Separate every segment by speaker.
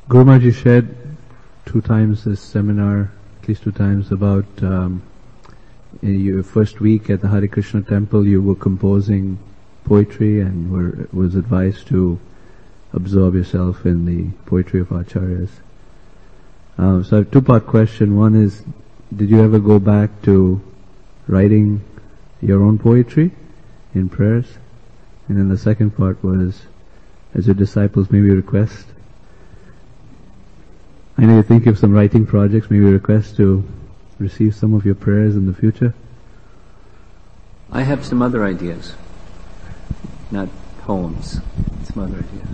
Speaker 1: Guru Maharaj, you shared 2 times this seminar, at least 2 times, about in your first week at the Hare Krishna temple you were composing poetry and was advised to absorb yourself in the poetry of acharyas. So I have a 2-part question. One is, did you ever go back to writing your own poetry in prayers? And then the second part was, as your disciples, maybe request, I know you're thinking of some writing projects, maybe request to receive some of your prayers in the future?
Speaker 2: I have some other ideas. Not poems, some other ideas.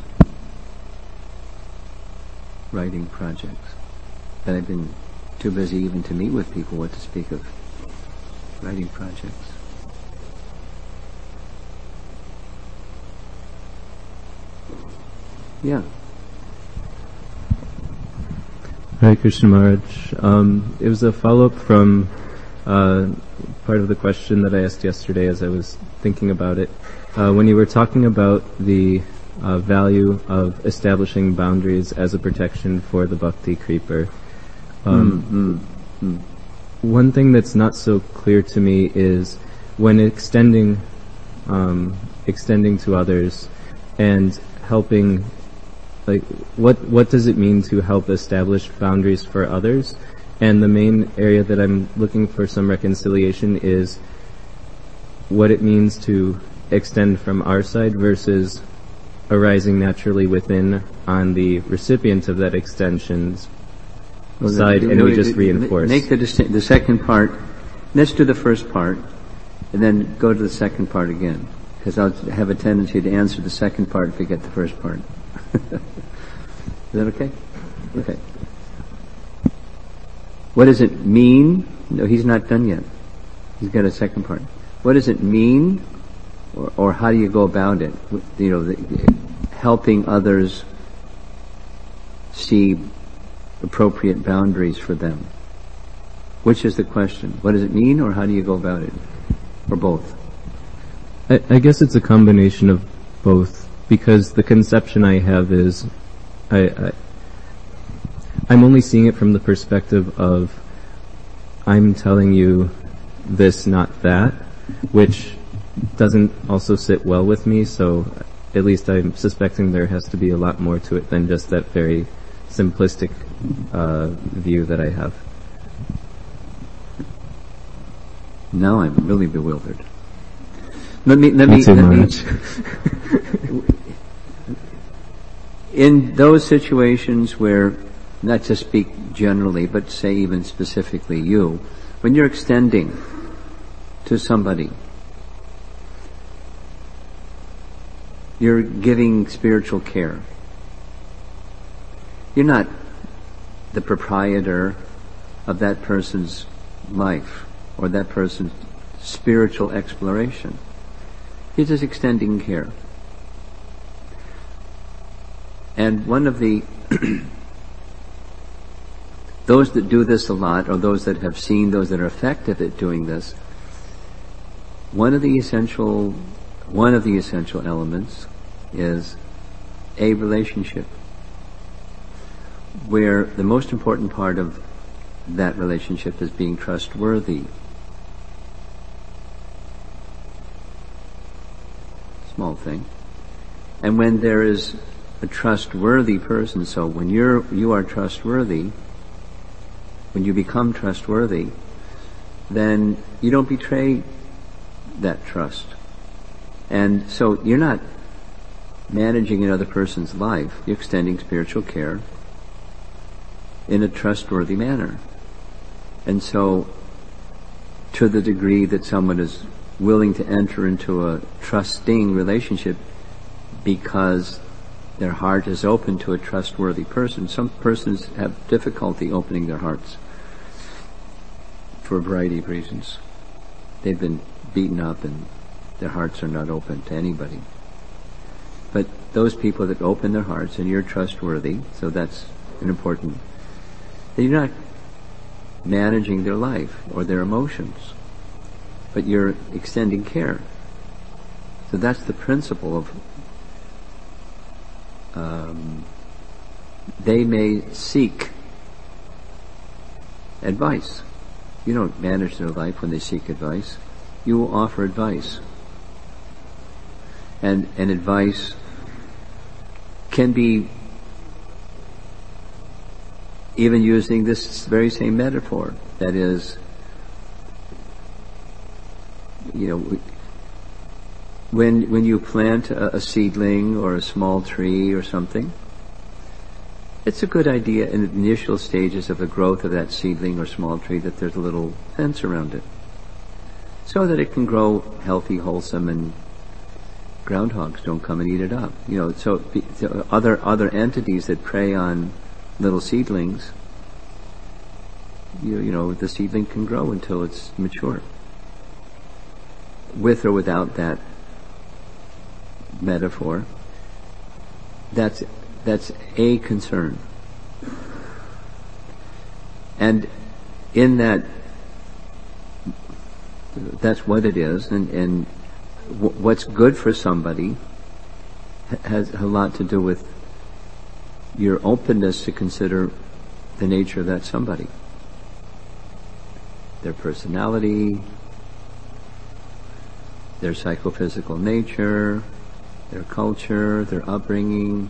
Speaker 2: Writing projects. But I've been too busy even to meet with people, what to speak of writing projects. Yeah.
Speaker 3: Hare Krishna Maharaj. It was a follow-up from part of the question that I asked yesterday as I was thinking about it. When you were talking about the value of establishing boundaries as a protection for the bhakti creeper, one thing that's not so clear to me is when extending to others and helping, like, what does it mean to help establish boundaries for others? And the main area that I'm looking for some reconciliation is what it means to extend from our side versus arising naturally within on the recipient of that extension's side, and we just reinforce.
Speaker 2: Make the second part. Let's do the first part, and then go to the second part again, because I'll have a tendency to answer the second part if we get the first part. Is that okay? Okay. What does it mean? No, he's not done yet. He's got a second part. What does it mean, or how do you go about it? Helping others see appropriate boundaries for them. Which is the question? What does it mean, or how do you go about it? Or both?
Speaker 3: I guess it's a combination of both, because the conception I have is I'm only seeing it from the perspective of I'm telling you this, not that, which doesn't also sit well with me, so at least I'm suspecting there has to be a lot more to it than just that very simplistic view that I have.
Speaker 2: Now I'm really bewildered. In those situations where, not to speak generally, but say even specifically you, when you're extending to somebody, you're giving spiritual care. You're not the proprietor of that person's life or that person's spiritual exploration. You're just extending care. And one of the those that do this a lot, or those that have seen, those that are effective at doing this, one of the essential elements is a relationship, where the most important part of that relationship is being trustworthy. Small thing. And when there is a trustworthy person, so when you are trustworthy, when you become trustworthy, then you don't betray that trust. And so you're not managing another person's life, you're extending spiritual care in a trustworthy manner. And so, to the degree that someone is willing to enter into a trusting relationship because their heart is open to a trustworthy person. Some persons have difficulty opening their hearts for a variety of reasons. They've been beaten up and their hearts are not open to anybody. But those people that open their hearts, and you're trustworthy, so that's an important, you're not managing their life or their emotions, but you're extending care. So that's the principle of they may seek advice. You don't manage their life when they seek advice. You will offer advice. And advice can be even using this very same metaphor. That is, when you plant a seedling or a small tree or something, it's a good idea in the initial stages of the growth of that seedling or small tree that there's a little fence around it, so that it can grow healthy, wholesome, and groundhogs don't come and eat it up. So other entities that prey on little seedlings, the seedling can grow until it's mature. With or without that metaphor, that's a concern. And in that, that's what it is, and what's good for somebody has a lot to do with your openness to consider the nature of that somebody. Their personality, their psychophysical nature, their culture, their upbringing.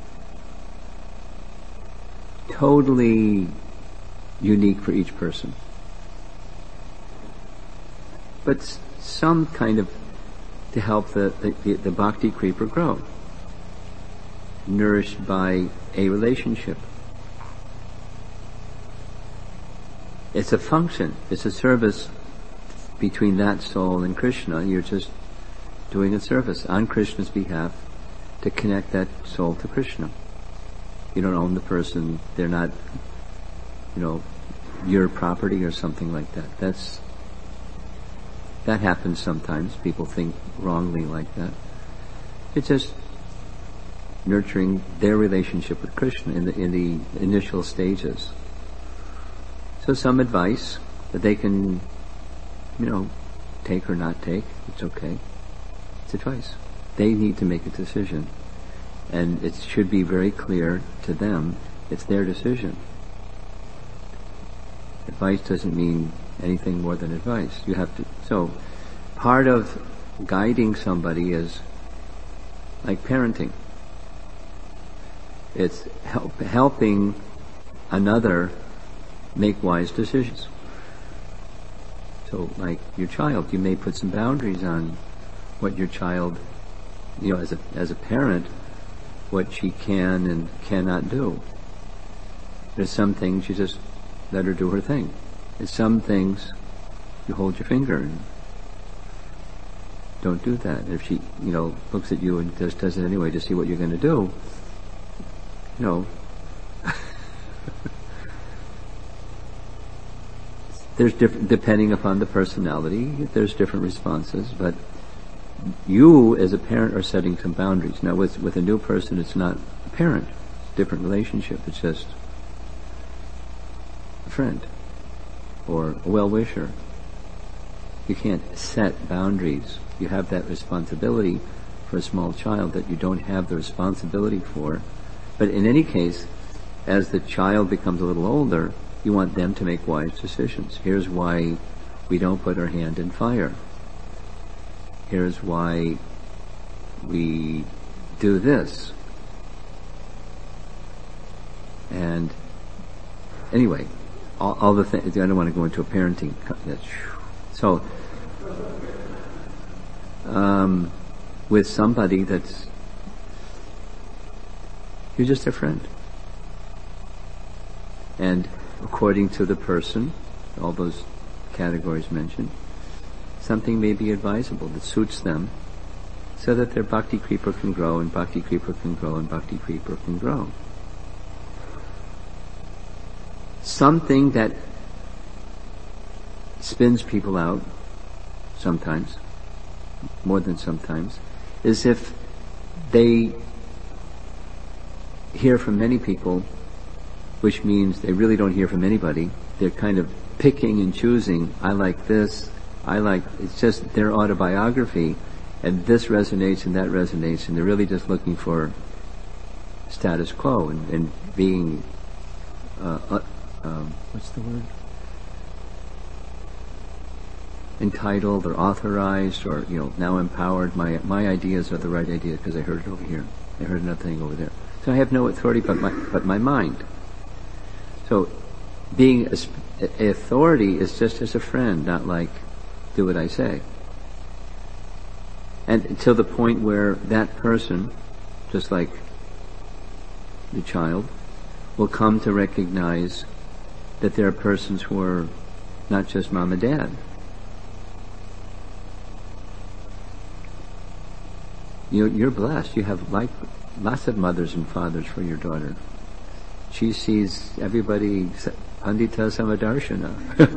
Speaker 2: Totally unique for each person. But some kind of to help the bhakti creeper grow, nourished by a relationship. It's a function, it's a service between that soul and Krishna. You're just doing a service on Krishna's behalf to connect that soul to Krishna. You don't own the person, they're not, your property or something like that. That happens sometimes. People think wrongly like that. It's just nurturing their relationship with Krishna in the initial stages. So some advice that they can, take or not take, it's okay. It's advice. They need to make a decision. And it should be very clear to them, it's their decision. Advice doesn't mean anything more than advice. You have to, so part of guiding somebody is like parenting. It's helping another make wise decisions. So like your child, you may put some boundaries on what your child, as a parent, what she can and cannot do. There's some things you just let her do her thing. There's some things you hold your finger and don't do that. If she, looks at you and just does it anyway to see what you're going to do, there's different, depending upon the personality, there's different responses, but you as a parent are setting some boundaries. Now with a new person, it's not a parent, it's a different relationship, it's just a friend or a well-wisher. You can't set boundaries. You have that responsibility for a small child that you don't have the responsibility for. But in any case, as the child becomes a little older, you want them to make wise decisions. Here's why we don't put our hand in fire. Here's why we do this. And anyway, all the things, I don't want to go into a parenting. So, with somebody that's, you're just a friend. And according to the person, all those categories mentioned, something may be advisable that suits them so that their bhakti creeper can grow, and bhakti creeper can grow, and bhakti creeper can grow. Something that spins people out sometimes, more than sometimes, is if they hear from many people, which means they really don't hear from anybody. They're kind of picking and choosing. I like this. It's just their autobiography, and this resonates and that resonates, and they're really just looking for status quo and being, what's the word? Entitled or authorized or, now empowered. My ideas are the right idea because I heard it over here. I heard another thing over there. So I have no authority but my mind. So being a authority is just as a friend, not like do what I say. And until the point where that person, just like the child, will come to recognize that there are persons who are not just mom and dad. You're blessed. You have lots of mothers and fathers for your daughter. She sees everybody Pandita Samadarshana.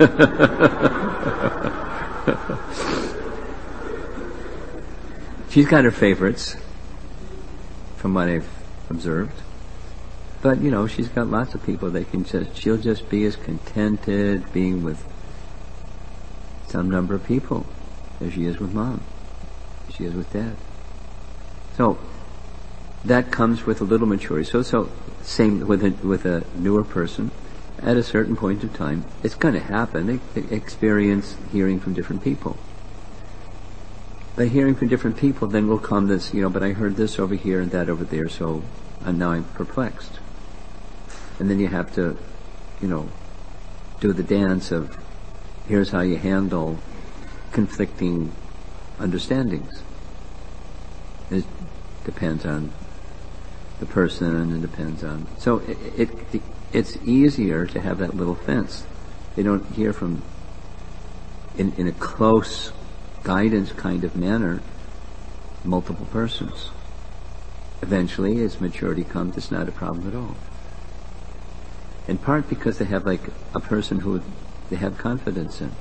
Speaker 2: She's got her favorites, from what I've observed. But, she's got lots of people that she'll just be as contented being with some number of people as she is with mom, as she is with dad. So, that comes with a little maturity. So same with a newer person. At a certain point of time, it's going to happen. They experience hearing from different people. By hearing from different people, then will come this, but I heard this over here and that over there, so now I'm perplexed. And then you have to, do the dance of, here's how you handle conflicting understandings. It depends on the person and depends on... So it's easier to have that little fence. They don't hear from, in a close guidance kind of manner, multiple persons. Eventually, as maturity comes, it's not a problem at all. In part because they have a person who they have confidence in.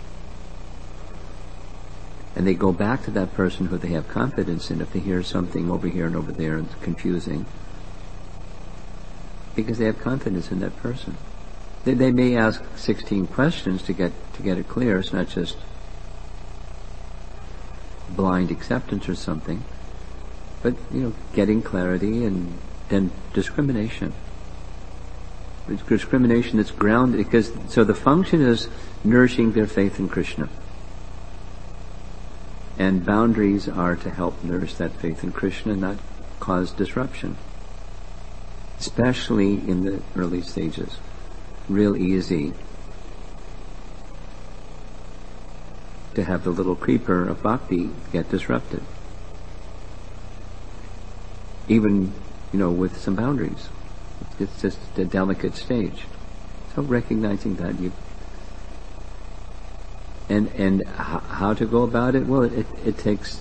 Speaker 2: And they go back to that person who they have confidence in if they hear something over here and over there and it's confusing. Because they have confidence in that person. They may ask 16 questions to get it clear. It's not just blind acceptance or something. But, getting clarity and then discrimination. It's discrimination that's grounded so the function is nourishing their faith in Krishna. And boundaries are to help nourish that faith in Krishna and not cause disruption. Especially in the early stages. Real easy to have the little creeper of bhakti get disrupted. Even, with some boundaries. It's just a delicate stage. So recognizing that and how to go about it? Well, it takes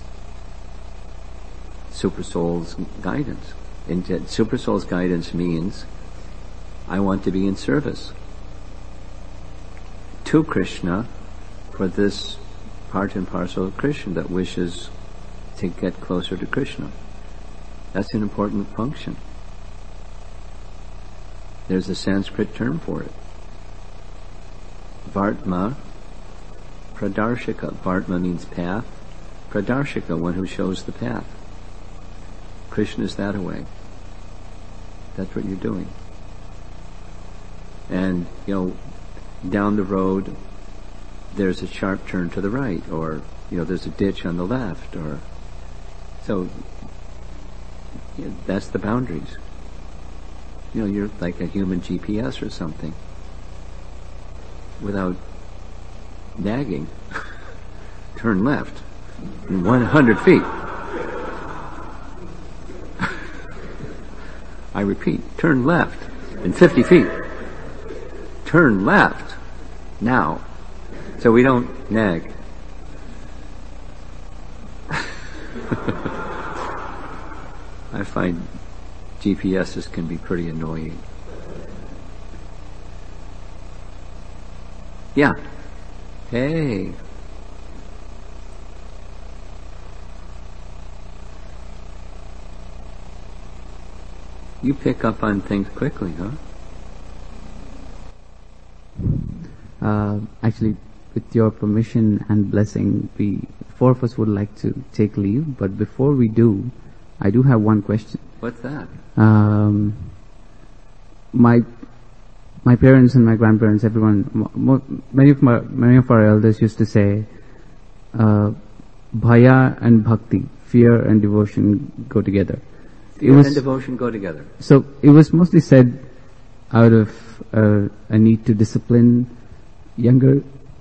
Speaker 2: Super Soul's guidance. And Super Soul's guidance means I want to be in service to Krishna for this part and parcel of Krishna that wishes to get closer to Krishna. That's an important function. There's a Sanskrit term for it. Vartma Pradarshika. Vartma means path. Pradarshika, one who shows the path. Krishna is that way. That's what you're doing. And, down the road, there's a sharp turn to the right, or, there's a ditch on the left, or... So, that's the boundaries. You're like a human GPS or something. Without nagging. Turn left in 100 feet. I repeat, turn left in 50 feet. Turn left now. So we don't nag. I find GPSs can be pretty annoying. Yeah. Hey. You pick up on things quickly, huh?
Speaker 4: Actually, with your permission and blessing, we four of us would like to take leave, but before we do, I do have one question.
Speaker 2: What's that?
Speaker 4: My parents and my grandparents, everyone, many of our elders used to say, bhaya and bhakti, fear and devotion go together.
Speaker 2: Fear and devotion go together.
Speaker 4: So it was mostly said out of a need to discipline younger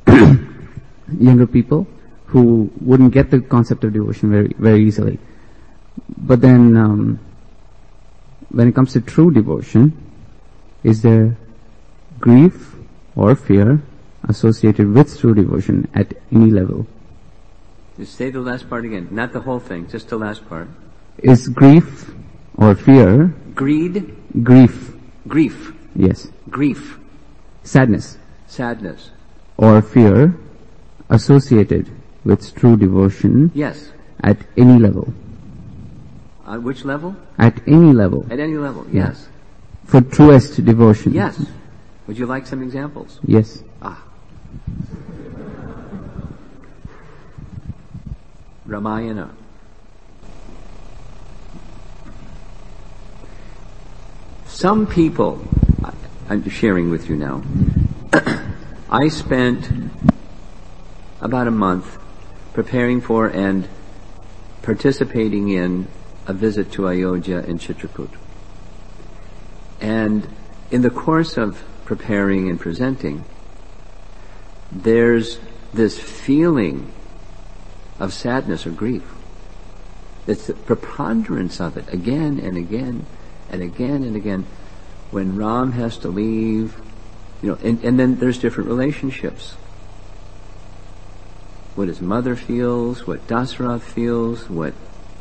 Speaker 4: people who wouldn't get the concept of devotion very, very easily. But then, when it comes to true devotion, is there grief or fear associated with true devotion at any level?
Speaker 2: Just say the last part again. Not the whole thing, just the last part.
Speaker 4: Is grief or fear...
Speaker 2: Greed?
Speaker 4: Grief.
Speaker 2: Grief.
Speaker 4: Yes.
Speaker 2: Grief.
Speaker 4: Sadness.
Speaker 2: Sadness.
Speaker 4: Or fear associated with true devotion...
Speaker 2: Yes.
Speaker 4: At any level.
Speaker 2: At which level?
Speaker 4: At any level.
Speaker 2: At any level, yes.
Speaker 4: For truest devotion.
Speaker 2: Yes. Would you like some examples?
Speaker 4: Yes.
Speaker 2: Ramayana. Some people, I'm sharing with you now, I spent about a month preparing for and participating in a visit to Ayodhya and Chitrakoot. And in the course of preparing and presenting, there's this feeling of sadness or grief. It's the preponderance of it again and again and again and again. When Ram has to leave, and then there's different relationships. What his mother feels, what Dasarath feels, what,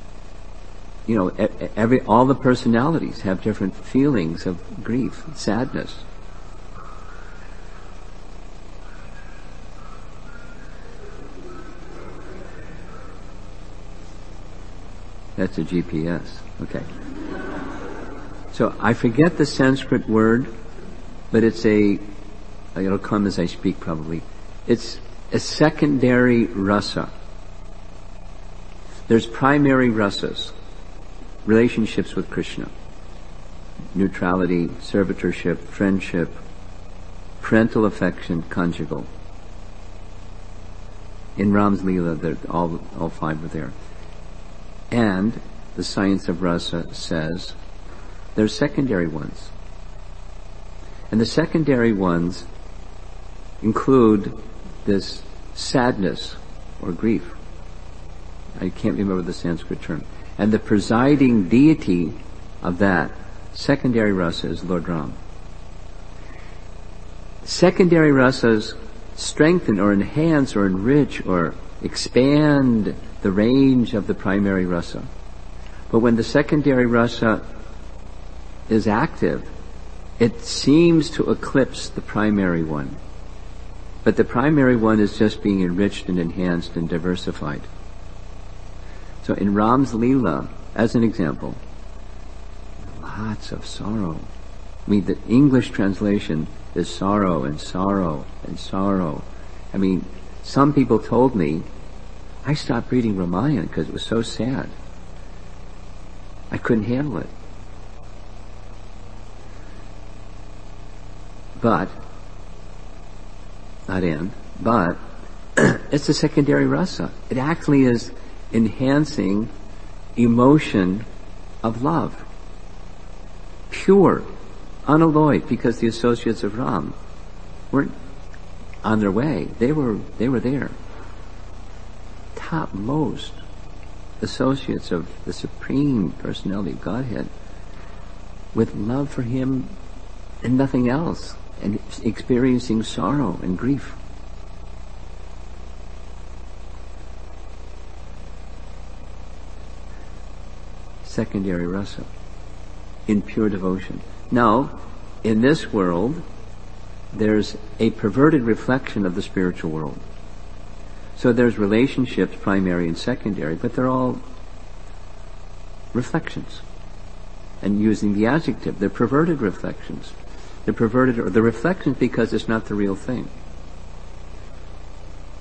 Speaker 2: all the personalities have different feelings of grief, sadness. That's a GPS. Okay. So I forget the Sanskrit word, but it'll come as I speak probably. It's a secondary rasa. There's primary rasas, relationships with Krishna. Neutrality, servitorship, friendship, parental affection, conjugal. In Ram's Leela, all five were there. And the science of rasa says there's secondary ones. And the secondary ones include this sadness or grief. I can't remember the Sanskrit term. And the presiding deity of that secondary rasa is Lord Ram. Secondary rasas strengthen or enhance or enrich or expand the range of the primary rasa. But when the secondary rasa is active, it seems to eclipse the primary one. But the primary one is just being enriched and enhanced and diversified. So in Ram's Leela, as an example, lots of sorrow. I mean, the English translation is sorrow and sorrow and sorrow. I mean, some people told me, I stopped reading Ramayana because it was so sad. I couldn't handle it. But it's a secondary rasa. It actually is enhancing emotion of love. Pure, unalloyed, because the associates of Ram weren't on their way. They were there. Topmost associates of the Supreme Personality of Godhead with love for Him and nothing else, and experiencing sorrow and grief. Secondary rasa in pure devotion. Now, in this world, there's a perverted reflection of the spiritual world. So there's relationships, primary and secondary, but they're all reflections. And using the adjective, they're perverted reflections. They're perverted, or the reflections because it's not the real thing.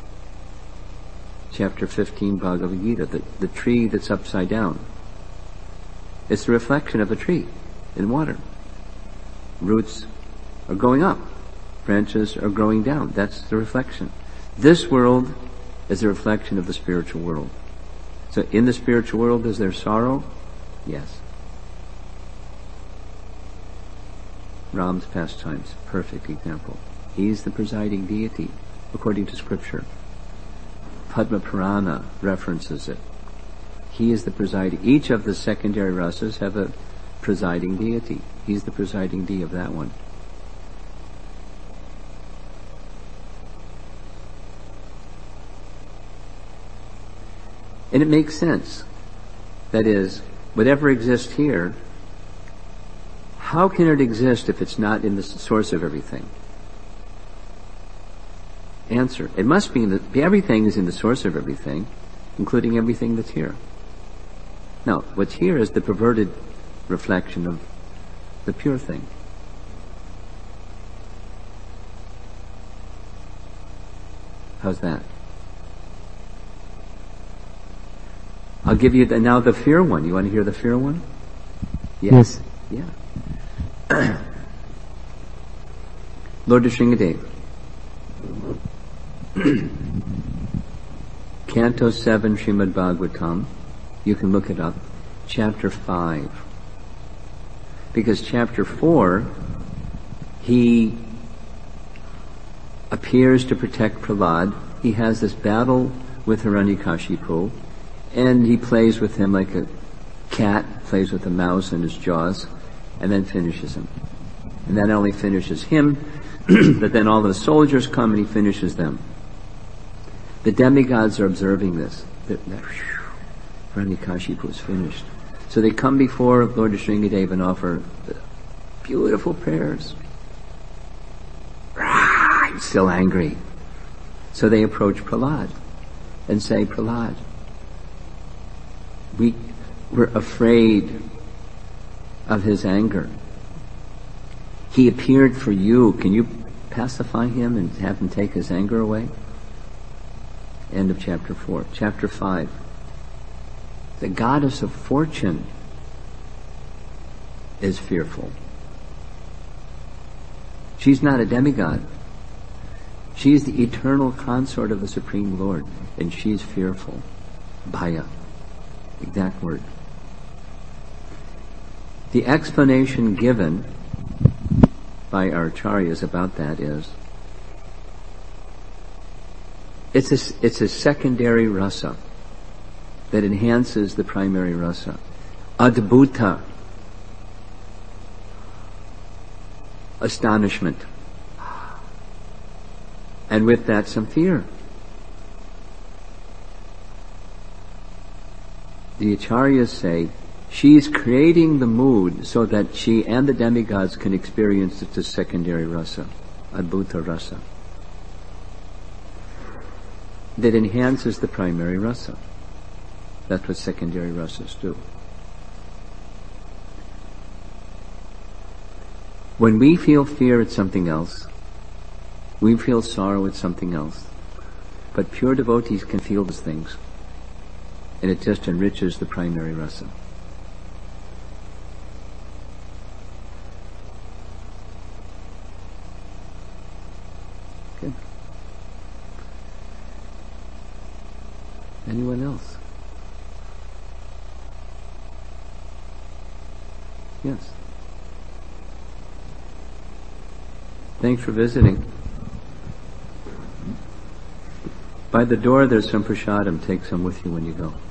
Speaker 2: Chapter 15, Bhagavad Gita, the tree that's upside down. It's the reflection of a tree in water. Roots are going up. Branches are growing down. That's the reflection. This world is a reflection of the spiritual world. So in the spiritual world, is there sorrow? Yes. Ram's pastimes, perfect example. He's the presiding deity, according to scripture. Padma Purana references it. He is the presiding. Each of the secondary rasas have a presiding deity. He's the presiding deity of that one. And it makes sense. That is, whatever exists here, how can it exist if it's not in the source of everything? Answer. It must be everything is in the source of everything, including everything that's here. Now, what's here is the perverted reflection of the pure thing. How's that? I'll give you now the fear one. You want to hear the fear one?
Speaker 4: Yes.
Speaker 2: Yeah. Lord Nrsingadev. Canto 7 Srimad Bhagavatam. You can look it up. Chapter 5. Because chapter 4, he appears to protect Prahlad. He has this battle with Hiranyakashipu, and he plays with him like a cat plays with a mouse in his jaws, and then finishes him. And that not only finishes him, but then all the soldiers come and he finishes them. The demigods are observing this. Hiranyakashipu is finished. So they come before Lord Nrsingadev and offer beautiful prayers. He's still angry. So they approach Prahlad and say, Prahlad, we're afraid of his anger. He appeared for you. Can you pacify him and have him take his anger away? End of chapter 4. Chapter 5. The goddess of fortune is fearful. She's not a demigod. She's the eternal consort of the Supreme Lord, and she's fearful. Bhaya. Exact word. The explanation given by our acharyas about that is it's a secondary rasa that enhances the primary rasa. Adbhuta. Astonishment. And with that some fear. The acharyas say she's creating the mood so that she and the demigods can experience the secondary rasa, adbhuta rasa, that enhances the primary rasa. That's what secondary rasas do. When we feel fear, it's something else. We feel sorrow, it's something else. But pure devotees can feel those things. And it just enriches the primary rasa. Okay. Anyone else? Yes. Thanks for visiting. By the door there's some prasadam. Take some with you when you go.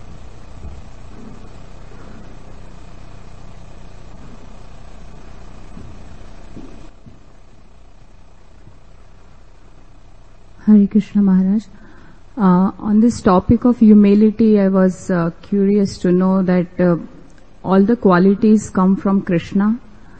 Speaker 5: Hare Krishna Maharaj. On this topic of humility, I was curious to know that all the qualities come from Krishna.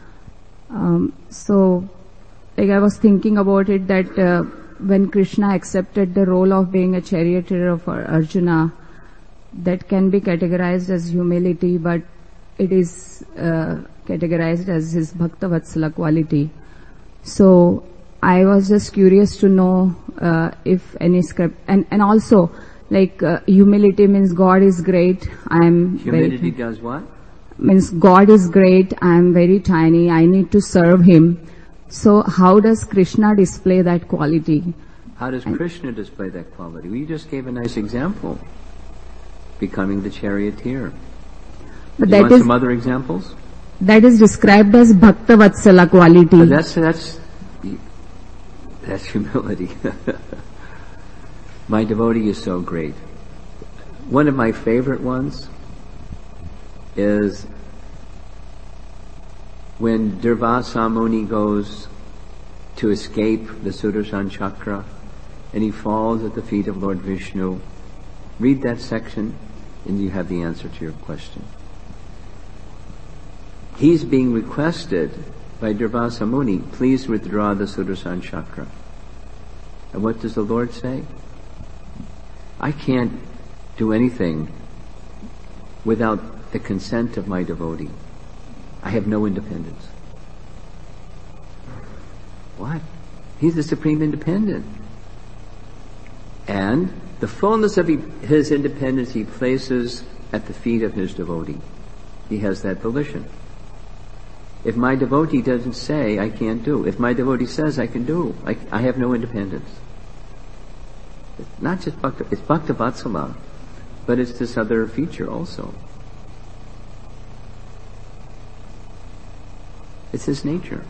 Speaker 5: So, like I was thinking about it that when Krishna accepted the role of being a charioteer of Arjuna, that can be categorized as humility, but it is categorized as his Bhakta Vatsala quality. So, I was just curious to know if any script, and also, like humility means God is great.
Speaker 2: Humility does what?
Speaker 5: means God is great, I am very tiny, I need to serve Him. So how does Krishna display that quality?
Speaker 2: How does Krishna display that quality? We just gave a nice example. Becoming the charioteer.
Speaker 5: But
Speaker 2: Do you
Speaker 5: that
Speaker 2: want
Speaker 5: is,
Speaker 2: some other examples?
Speaker 5: that is described as Bhakta Vatsala quality.
Speaker 2: But that's humility. My devotee is so great. One of my favorite ones is when Durvasa Muni goes to escape the Sudarshan Chakra and he falls at the feet of Lord Vishnu. Read that section and you have the answer to your question. He's being requested by Durvasa Muni, please withdraw the Sudarshan Chakra. And what does the Lord say? I can't do anything without the consent of my devotee. I have no independence. What? He's the supreme independent. And the fullness of his independence he places at the feet of his devotee. He has that volition. If my devotee doesn't say, I can't do. If my devotee says, I can do. I have no independence. It's not just Bhakta, it's Bhakta Vatsala, but it's this other feature also. It's his nature.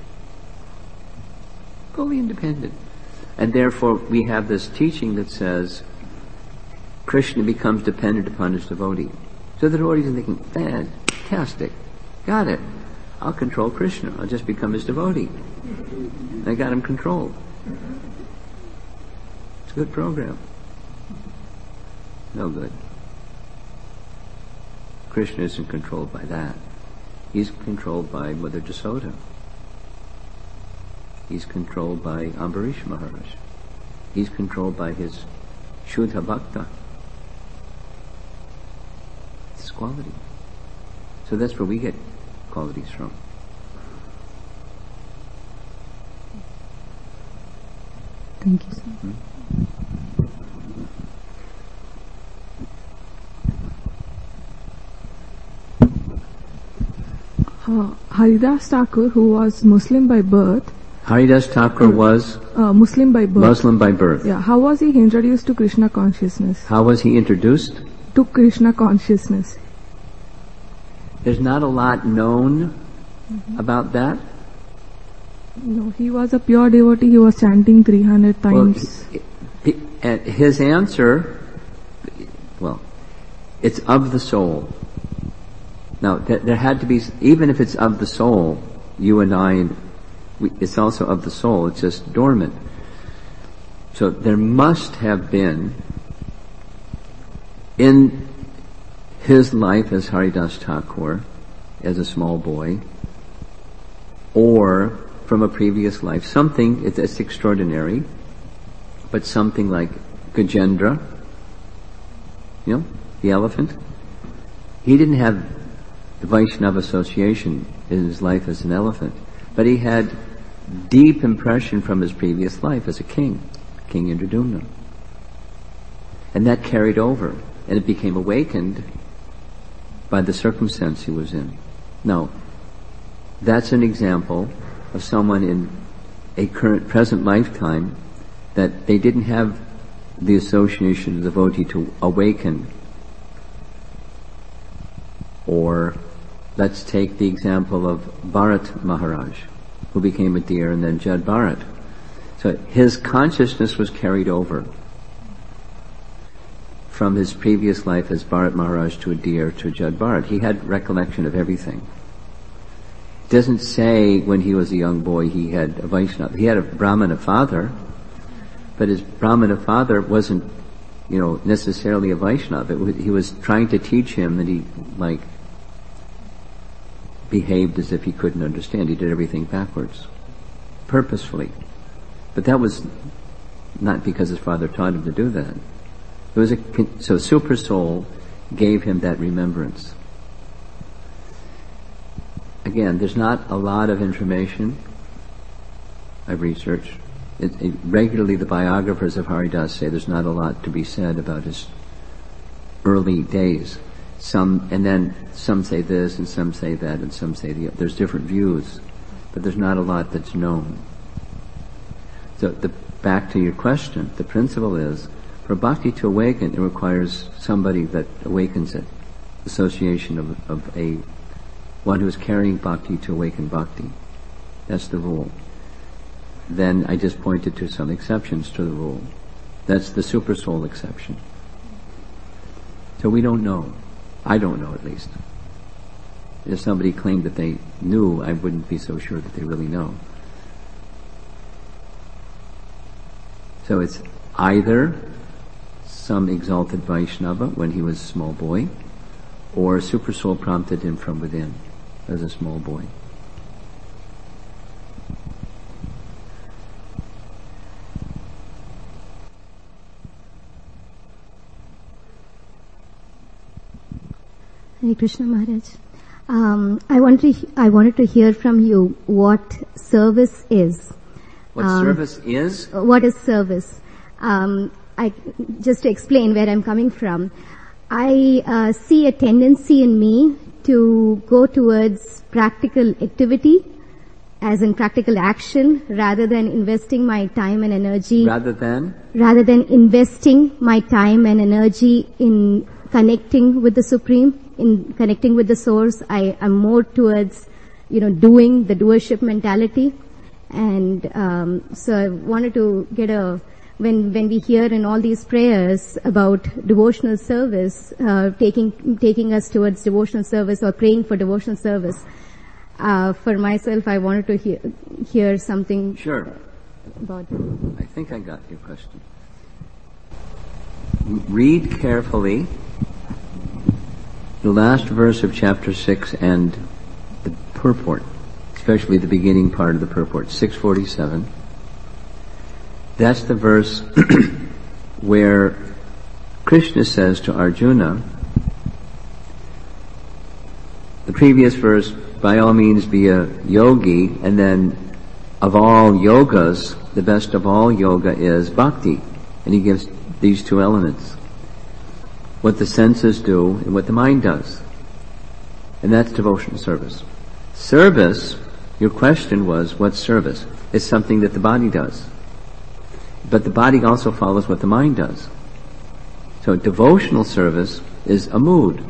Speaker 2: Fully independent. And therefore we have this teaching that says Krishna becomes dependent upon his devotee. So the devotee is thinking, fantastic, got it. I'll control Krishna. I'll just become his devotee. I got him controlled. It's a good program. No good. Krishna isn't controlled by that. He's controlled by Mother Jasoda. He's controlled by Ambarish Maharaj. He's controlled by his Shuddha Bhakta. It's quality. So that's where we get qualities from.
Speaker 5: Thank you, sir.
Speaker 6: Haridas Thakur, who was Muslim by birth.
Speaker 2: Haridas Thakur was
Speaker 6: Muslim by birth.
Speaker 2: Muslim by birth.
Speaker 6: Yeah. How was he introduced to Krishna consciousness?
Speaker 2: How was he introduced?
Speaker 6: To Krishna consciousness.
Speaker 2: There's not a lot known about that.
Speaker 6: No, he was a pure devotee. He was chanting 300 times.
Speaker 2: Well, his answer, it's of the soul. Now, there had to be, even if it's of the soul, you and I, it's also of the soul, it's just dormant. So there must have been, in his life as Haridas Thakur, as a small boy, or from a previous life, something, it's extraordinary, but something like Gajendra, the elephant, he didn't have the Vaishnava association in his life as an elephant, but he had deep impression from his previous life as a king, King Indradumna. And that carried over, and it became awakened by the circumstance he was in. Now, that's an example of someone in a present lifetime that they didn't have the association of the devotee to awaken. Or let's take the example of Bharat Maharaj, who became a deer, and then Jad Bharat. So his consciousness was carried over from his previous life as Bharat Maharaj to a deer to Jad Bharat. He had recollection of everything. It doesn't say when he was a young boy he had a Vaishnava. He had a Brahmana father, but his Brahmana father wasn't, necessarily a Vaishnava. He was trying to teach him, and he, behaved as if he couldn't understand. He did everything backwards, purposefully. But that was not because his father taught him to do that. It was so Super Soul gave him that remembrance. Again, there's not a lot of information I've researched. Regularly the biographers of Haridas say there's not a lot to be said about his early days. and then some say this, and some say that, and some say the other. There's different views, but there's not a lot that's known. So back to your question, the principle is, for bhakti to awaken, it requires somebody that awakens it. Association of one who is carrying bhakti to awaken bhakti. That's the rule. Then I just pointed to some exceptions to the rule. That's the super soul exception. So we don't know. I don't know, at least. If somebody claimed that they knew, I wouldn't be so sure that they really know. So it's either some exalted Vaishnava when he was a small boy, or super soul prompted him from within as a small boy.
Speaker 7: Hare Krishna Maharaj. I wanted to hear from you what service is.
Speaker 2: What service is?
Speaker 7: What is service? Just to explain where I'm coming from, I see a tendency in me to go towards practical activity, as in practical action, rather than investing my time and energy.
Speaker 2: Rather than
Speaker 7: investing my time and energy in connecting with the Supreme, in connecting with the Source. I am more towards, doing the doership mentality. And so I wanted to get when we hear in all these prayers about devotional service, taking us towards devotional service or praying for devotional service, for myself, I wanted to hear something.
Speaker 2: Sure.
Speaker 7: About.
Speaker 2: I think I got your question. Read carefully the last verse of chapter 6 and the purport, especially the beginning part of the purport, 647. That's the verse where Krishna says to Arjuna, the previous verse, by all means be a yogi, and then of all yogas, the best of all yoga is bhakti. And he gives these two elements. What the senses do and what the mind does. And that's devotional service. Service, your question was, what's service? It's something that the body does. But the body also follows what the mind does. So devotional service is a mood.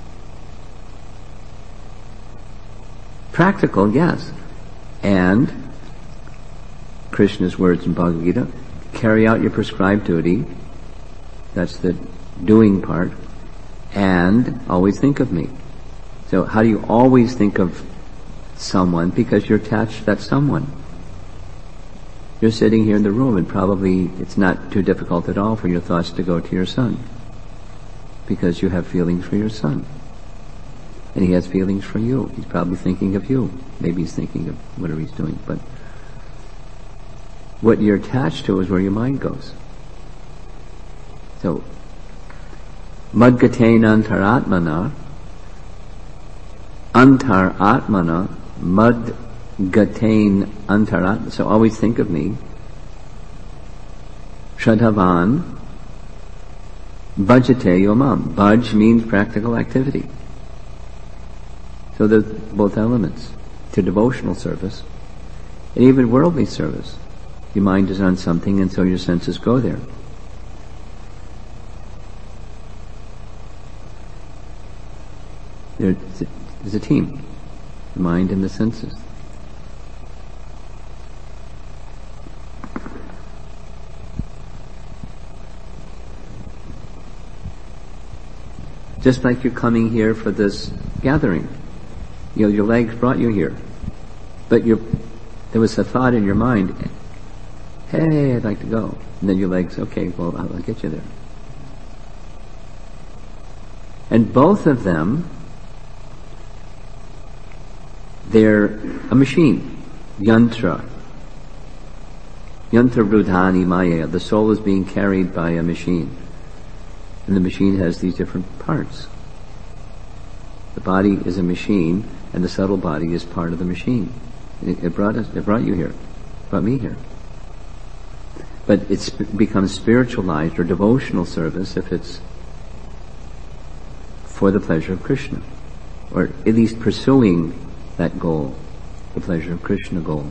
Speaker 2: Practical, yes. And, Krishna's words in Bhagavad Gita, carry out your prescribed duty. That's the doing part. And always think of me. So how do you always think of someone? Because you're attached to that someone. You're sitting here in the room and probably it's not too difficult at all for your thoughts to go to your son. Because you have feelings for your son. And he has feelings for you. He's probably thinking of you. Maybe he's thinking of whatever he's doing. But what you're attached to is where your mind goes. So, Madgaten antaratmana, antaratmana, madgaten antaratmana. So always think of me. Shradhavan, bhajate yomam. Bhaj means practical activity. So there's both elements to devotional service and even worldly service. Your mind is on something and so your senses go there. There's a team, the mind and the senses. Just like you're coming here for this gathering. Your legs brought you here. But there was a thought in your mind, hey, I'd like to go. And then your legs, okay, well, I'll get you there. And both of them, they're a machine. Yantra. Yantra Rudhani Maya. The soul is being carried by a machine. And the machine has these different parts. The body is a machine, and the subtle body is part of the machine. It brought you here. It brought me here. But it's becomes spiritualized or devotional service if it's for the pleasure of Krishna, or at least pursuing that goal, the pleasure of Krishna goal.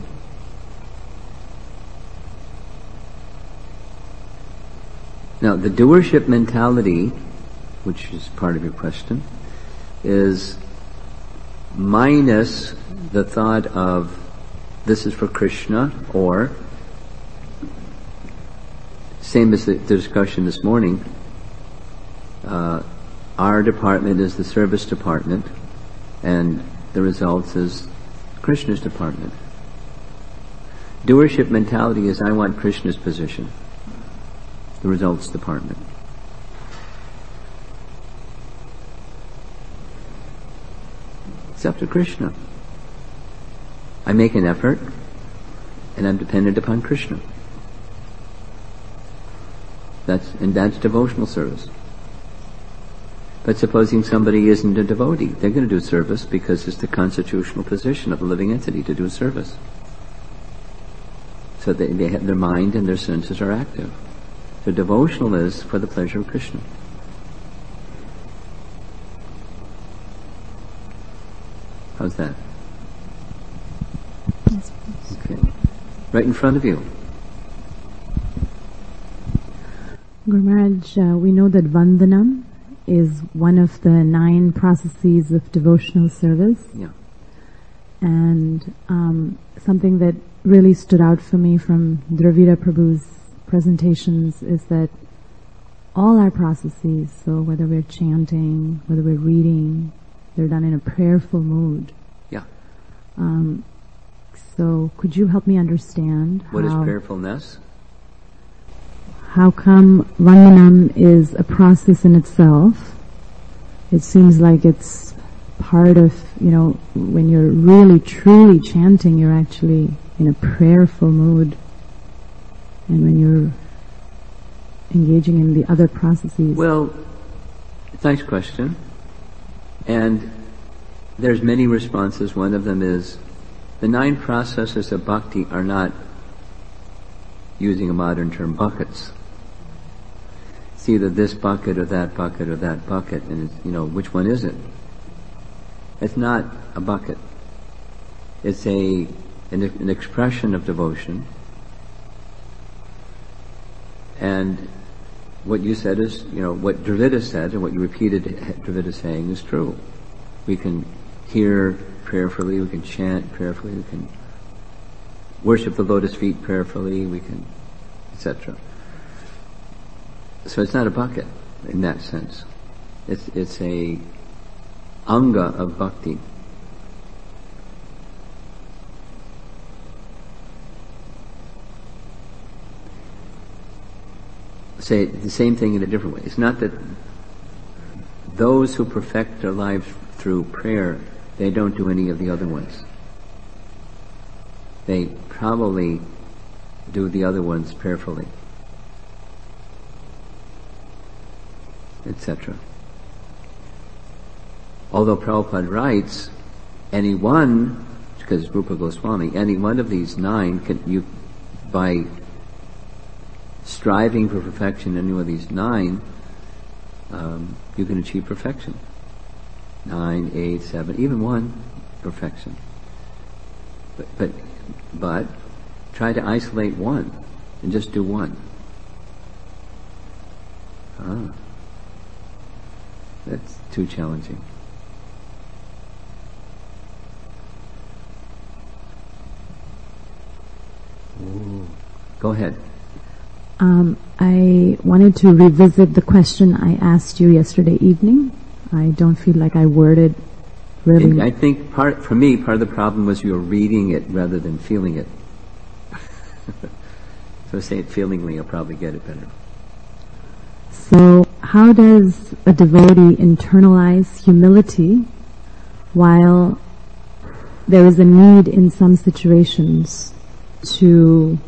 Speaker 2: Now, the doership mentality, which is part of your question, is minus the thought of this is for Krishna, or same as the discussion this morning, our department is the service department, and the results is Krishna's department. Doership mentality is I want Krishna's position, the results department. It's up to Krishna. I make an effort, and I'm dependent upon Krishna. That's devotional service. But supposing somebody isn't a devotee, they're going to do service because it's the constitutional position of a living entity to do service. So they have their mind and their senses are active. So devotional is for the pleasure of Krishna. How's that?
Speaker 8: Yes, please.
Speaker 2: Okay. Right in front of you.
Speaker 8: Guru Maharaj, we know that Vandanam is one of the 9 processes of devotional service.
Speaker 2: Yeah.
Speaker 8: And something that really stood out for me from Dravida Prabhu's presentations is that all our processes, so whether we're chanting, whether we're reading, they're done in a prayerful mood.
Speaker 2: Yeah.
Speaker 8: So could you help me understand
Speaker 2: What is prayerfulness?
Speaker 8: How come Vandanam is a process in itself? It seems like it's part of, when you're really truly chanting, you're actually in a prayerful mood. And when you're engaging in the other processes.
Speaker 2: Well, nice question. And there's many responses. One of them is the 9 processes of bhakti are not, using a modern term, buckets. It's either this bucket or that bucket or that bucket, and it's, which one is it? It's not a bucket. It's an expression of devotion. And what you said is, what Dravida said and what you repeated Dravida saying is true. We can hear prayerfully, we can chant prayerfully, we can worship the lotus feet prayerfully, we can, etc. So it's not a bucket in that sense. It's a anga of bhakti. Say the same thing in a different way. It's not that those who perfect their lives through prayer, they don't do any of the other ones. They probably do the other ones prayerfully, etc. Although Prabhupada writes, any one, because Rupa Goswami, any one of these 9 by striving for perfection in any one of these 9, you can achieve perfection. 9, 8, 7, even 1 perfection. But try to isolate 1 and just do 1. That's too challenging. Ooh. Go ahead.
Speaker 8: I wanted to revisit the question I asked you yesterday evening. I don't feel like I worded really.
Speaker 2: I think part of the problem was you were reading it rather than feeling it. So say it feelingly, you'll probably get it better.
Speaker 8: So how does a devotee internalize humility while there is a need in some situations to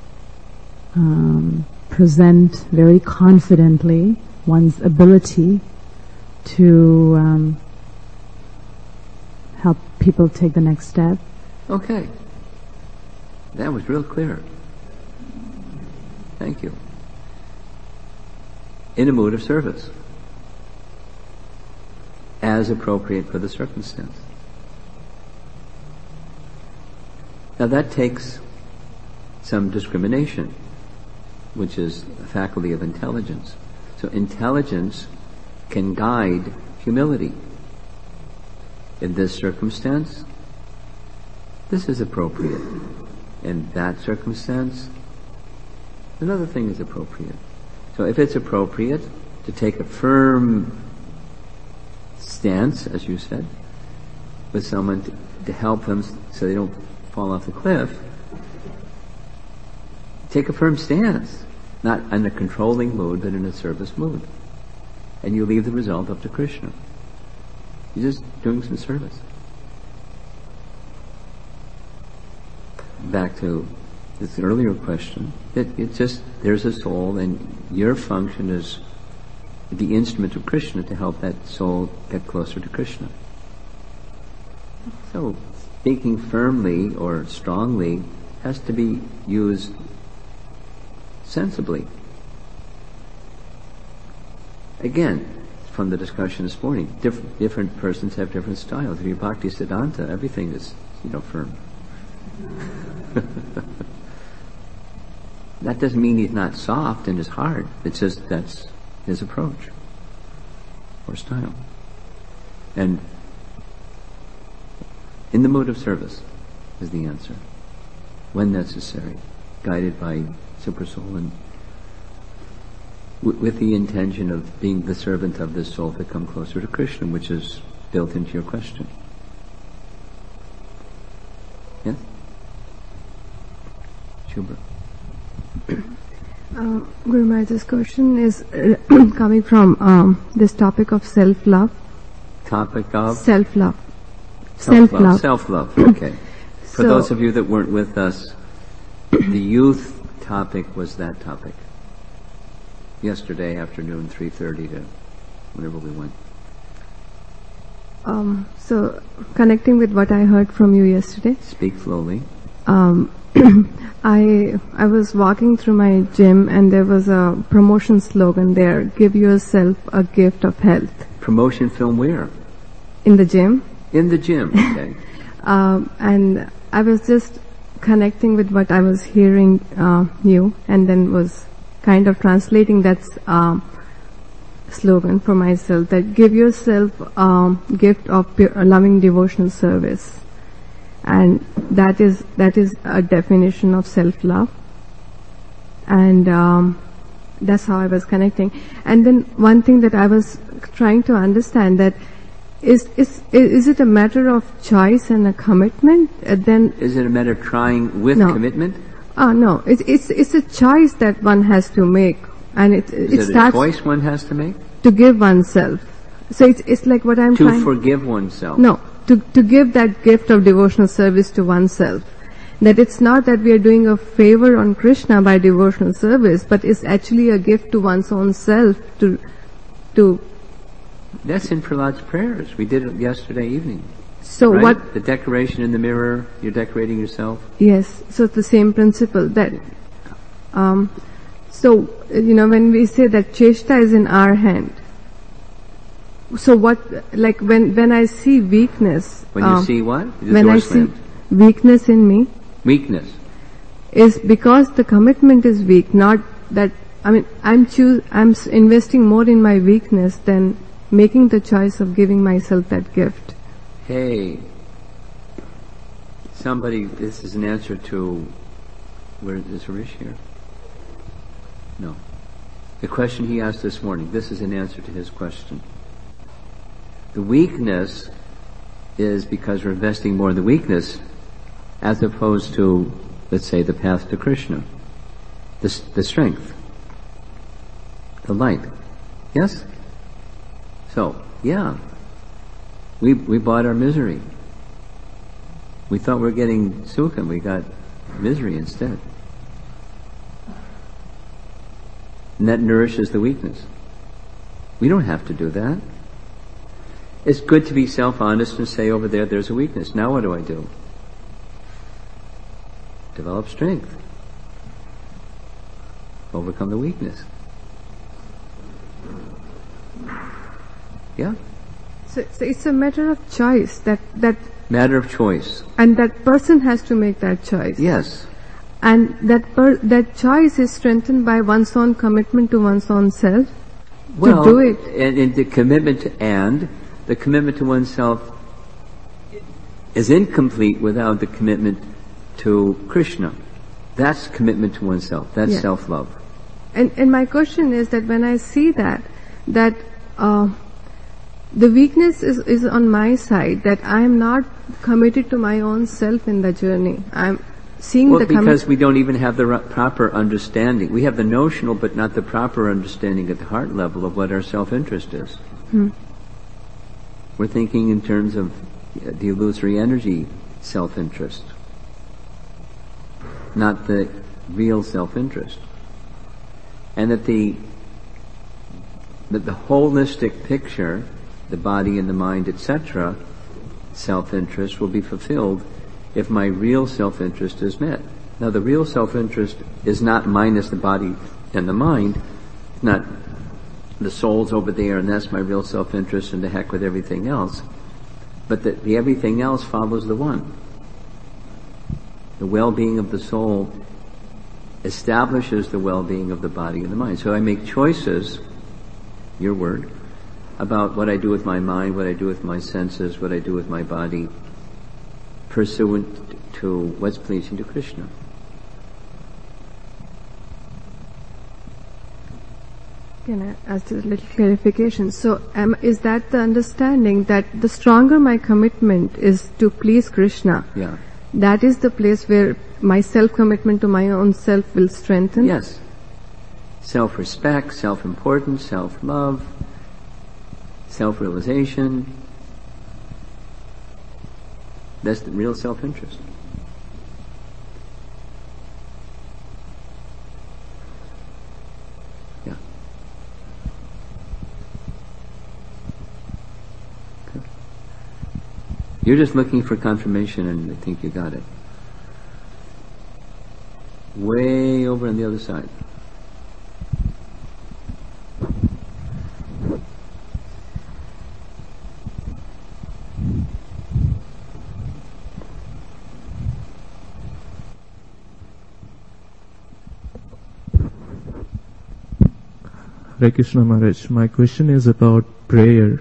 Speaker 8: present very confidently one's ability to help people take the next step?
Speaker 2: Okay. That was real clear. Thank you. In a mood of service. as appropriate for the circumstance. Now that takes some discrimination, which is a faculty of intelligence. So intelligence can guide humility. In this circumstance, this is appropriate. In that circumstance, another thing is appropriate. So if it's appropriate to take a firm stance, as you said, with someone to help them so they don't fall off the cliff, take a firm stance, not in a controlling mood, but in a service mood. And you leave the result up to Krishna. You're just doing some service. Back to this earlier question, it's just, there's a soul, and your function is the instrument of Krishna to help that soul get closer to Krishna. So, speaking firmly or strongly has to be used sensibly. Again, from the discussion this morning, different persons have different styles. If you're Bhakti Siddhanta, everything is, firm. That doesn't mean he's not soft in his heart. It's just that's his approach or style. And in the mood of service is the answer, when necessary, guided by Super Soul, and with the intention of being the servant of this soul to come closer to Krishna, which is built into your question. Yes? Shubha.
Speaker 9: Guru Maharaj, this question is coming from this topic of self-love.
Speaker 2: Topic of?
Speaker 9: Self-love.
Speaker 2: Self-love. Self-love, okay. For those of you that weren't with us, the youth topic was that topic. Yesterday afternoon, 3:30 to whenever we went.
Speaker 9: So, connecting with what I heard from you yesterday.
Speaker 2: Speak slowly.
Speaker 9: I was walking through my gym and there was a promotion slogan there, give yourself a gift of health.
Speaker 2: Promotion film where?
Speaker 9: In the gym.
Speaker 2: In the gym, okay.
Speaker 9: And I was just connecting with what I was hearing you, and then was kind of translating that slogan for myself, that give yourself gift of loving devotional service. And that is a definition of self-love. And that's how I was connecting. And then one thing that I was trying to understand, that is it a matter of choice and a commitment? Then
Speaker 2: is it a matter of trying with commitment?
Speaker 9: No, it's a choice that one has to make, and it starts
Speaker 2: a choice one has to make
Speaker 9: to give oneself. So it's like what I'm trying
Speaker 2: to forgive oneself.
Speaker 9: No, to give that gift of devotional service to oneself. That it's not that we are doing a favor on Krishna by devotional service, but it's actually a gift to one's own self to.
Speaker 2: That's in Prahlad's prayers. We did it yesterday evening.
Speaker 9: So
Speaker 2: right?
Speaker 9: what?
Speaker 2: The decoration in the mirror, you're decorating yourself?
Speaker 9: Yes. So it's the same principle that, so, when we say that Cheshta is in our hand, so what, like when I see weakness.
Speaker 2: When you see what?
Speaker 9: When I see weakness in me.
Speaker 2: Weakness.
Speaker 9: Is because the commitment is weak, not that, I'm investing more in my weakness than making the choice of giving myself that gift.
Speaker 2: Hey, somebody, this is an answer to, where is Harish here? No. The question he asked this morning, this is an answer to his question. The weakness is because we're investing more in the weakness as opposed to, let's say, the path to Krishna. The strength. The light. Yes? So, yeah. We bought our misery. We thought we were getting sukha, and we got misery instead. And that nourishes the weakness. We don't have to do that. It's good to be self-honest and say, over there's a weakness. Now what do I do? Develop strength. Overcome the weakness. Yeah?
Speaker 9: So it's a matter of choice that
Speaker 2: Matter of choice.
Speaker 9: and that person has to make that choice.
Speaker 2: Yes.
Speaker 9: And that choice is strengthened by one's own commitment to one's own self
Speaker 2: Well,
Speaker 9: to do it.
Speaker 2: And the commitment to oneself is incomplete without the commitment to Krishna. That's commitment to oneself. That's
Speaker 9: Yeah.
Speaker 2: self-love.
Speaker 9: And my question is that when I see that the weakness is on my side, that I am not committed to my own self in the journey. I'm seeing
Speaker 2: Well,
Speaker 9: the
Speaker 2: because we don't even have the proper understanding. We have the notional but not the proper understanding at the heart level of what our self-interest is. We're thinking in terms of the illusory energy self-interest, not the real self-interest. And that the holistic picture, the body and the mind, etc., self-interest will be fulfilled if my real self-interest is met. Now, the real self-interest is not minus the body and the mind, not the soul's over there and that's my real self-interest and the heck with everything else, but the everything else follows the one. The well-being of the soul establishes the well-being of the body and the mind. So I make choices, your word, about what I do with my mind, what I do with my senses, what I do with my body, pursuant to what's pleasing to Krishna.
Speaker 9: Can I ask a little clarification? So is that the understanding that the stronger my commitment is to please Krishna,
Speaker 2: Yeah.
Speaker 9: that is the place where my self-commitment to my own self will strengthen?
Speaker 2: Yes. Self-respect, self-importance, self-love, self-realization. That's the real self-interest. Yeah. Good. You're just looking for confirmation and I think you got it. Way over on the other side.
Speaker 10: Hare Krishna Maharaj, my question is about prayer.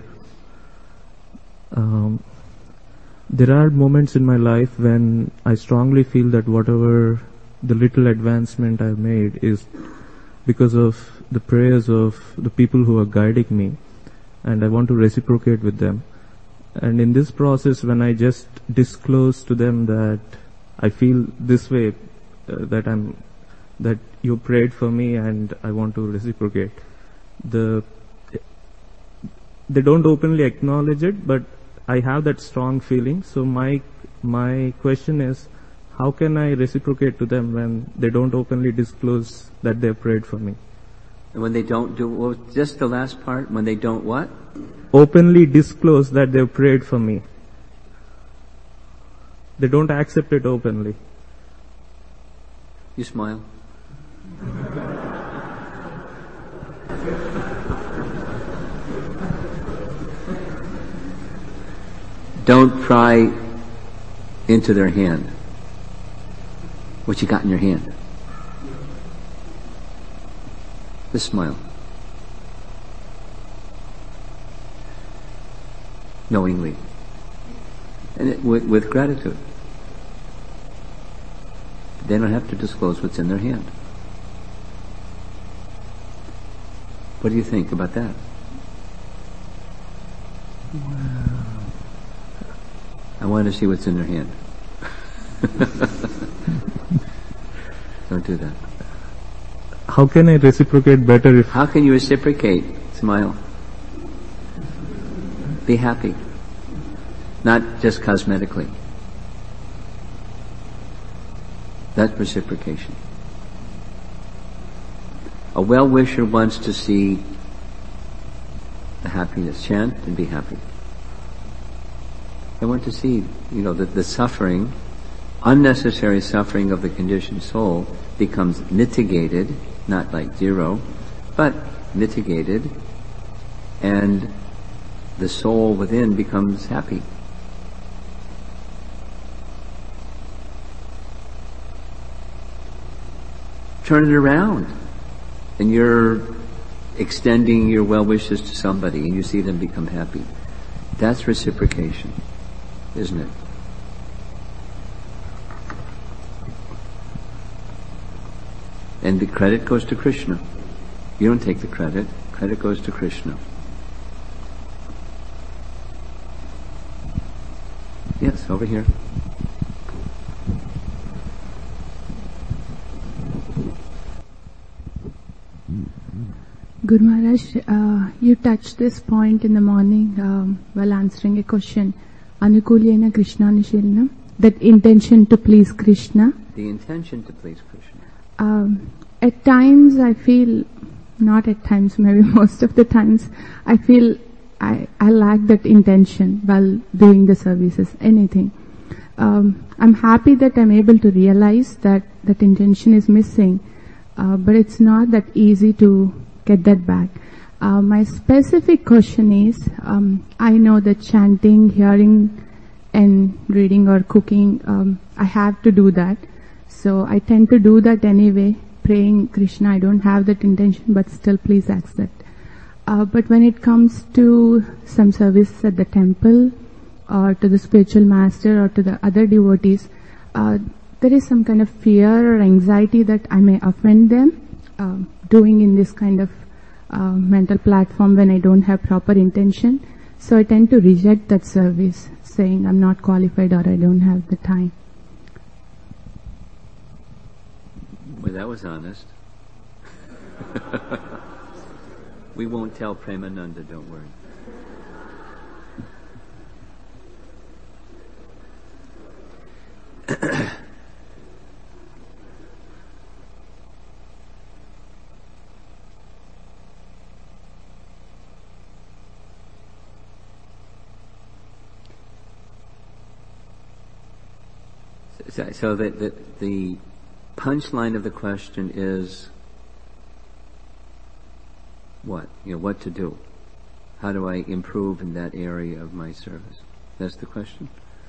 Speaker 10: There are moments in my life when I strongly feel that whatever the little advancement I've made is because of the prayers of the people who are guiding me, and I want to reciprocate with them. And in this process, when I just disclose to them that I feel this way, that you prayed for me and I want to reciprocate, they don't openly acknowledge it, but I have that strong feeling. So my question is, how can I reciprocate to them when they don't openly disclose that they prayed for me?
Speaker 2: And when they don't do, well, just the last part, when they don't what?
Speaker 10: Openly disclose that they prayed for me. They don't accept it openly.
Speaker 2: You smile. Don't pry into their hand. What you got in your hand? Just smile. Knowingly. And with gratitude. They don't have to disclose what's in their hand. What do you think about that? I want to see what's in their hand. Don't do that.
Speaker 10: How can I reciprocate better if...
Speaker 2: How can you reciprocate? Smile. Be happy. Not just cosmetically. That's reciprocation. A well-wisher wants to see the happiness. Chant and be happy. I want to see, the suffering, unnecessary suffering of the conditioned soul becomes mitigated, not like zero, but mitigated, and the soul within becomes happy. Turn it around, and you're extending your well wishes to somebody, and you see them become happy. That's reciprocation, isn't it? And the credit goes to Krishna. You don't take the credit. Credit goes to Krishna. Yes, over here.
Speaker 6: Guru Maharaj, you touched this point in the morning while answering a question. Anukulyena Krishnanushilanam, that intention to please Krishna.
Speaker 2: The intention to please Krishna.
Speaker 6: At times I feel, not at times, maybe most of the times, I feel I lack that intention while doing the services, anything. I'm happy that I'm able to realize that that intention is missing, but it's not that easy to get that back. My specific question is, I know that chanting, hearing, and reading or cooking, I have to do that. So I tend to do that anyway, praying Krishna. I don't have that intention, but still please accept. But when it comes to some service at the temple, or to the spiritual master, or to the other devotees, there is some kind of fear or anxiety that I may offend them, doing in this kind of mental platform when I don't have proper intention. So I tend to reject that service, saying I'm not qualified or I don't have the time.
Speaker 2: Well, that was honest. We won't tell Premananda, don't worry. So the punchline of the question is what? What to do? How do I improve in that area of my service? That's the question.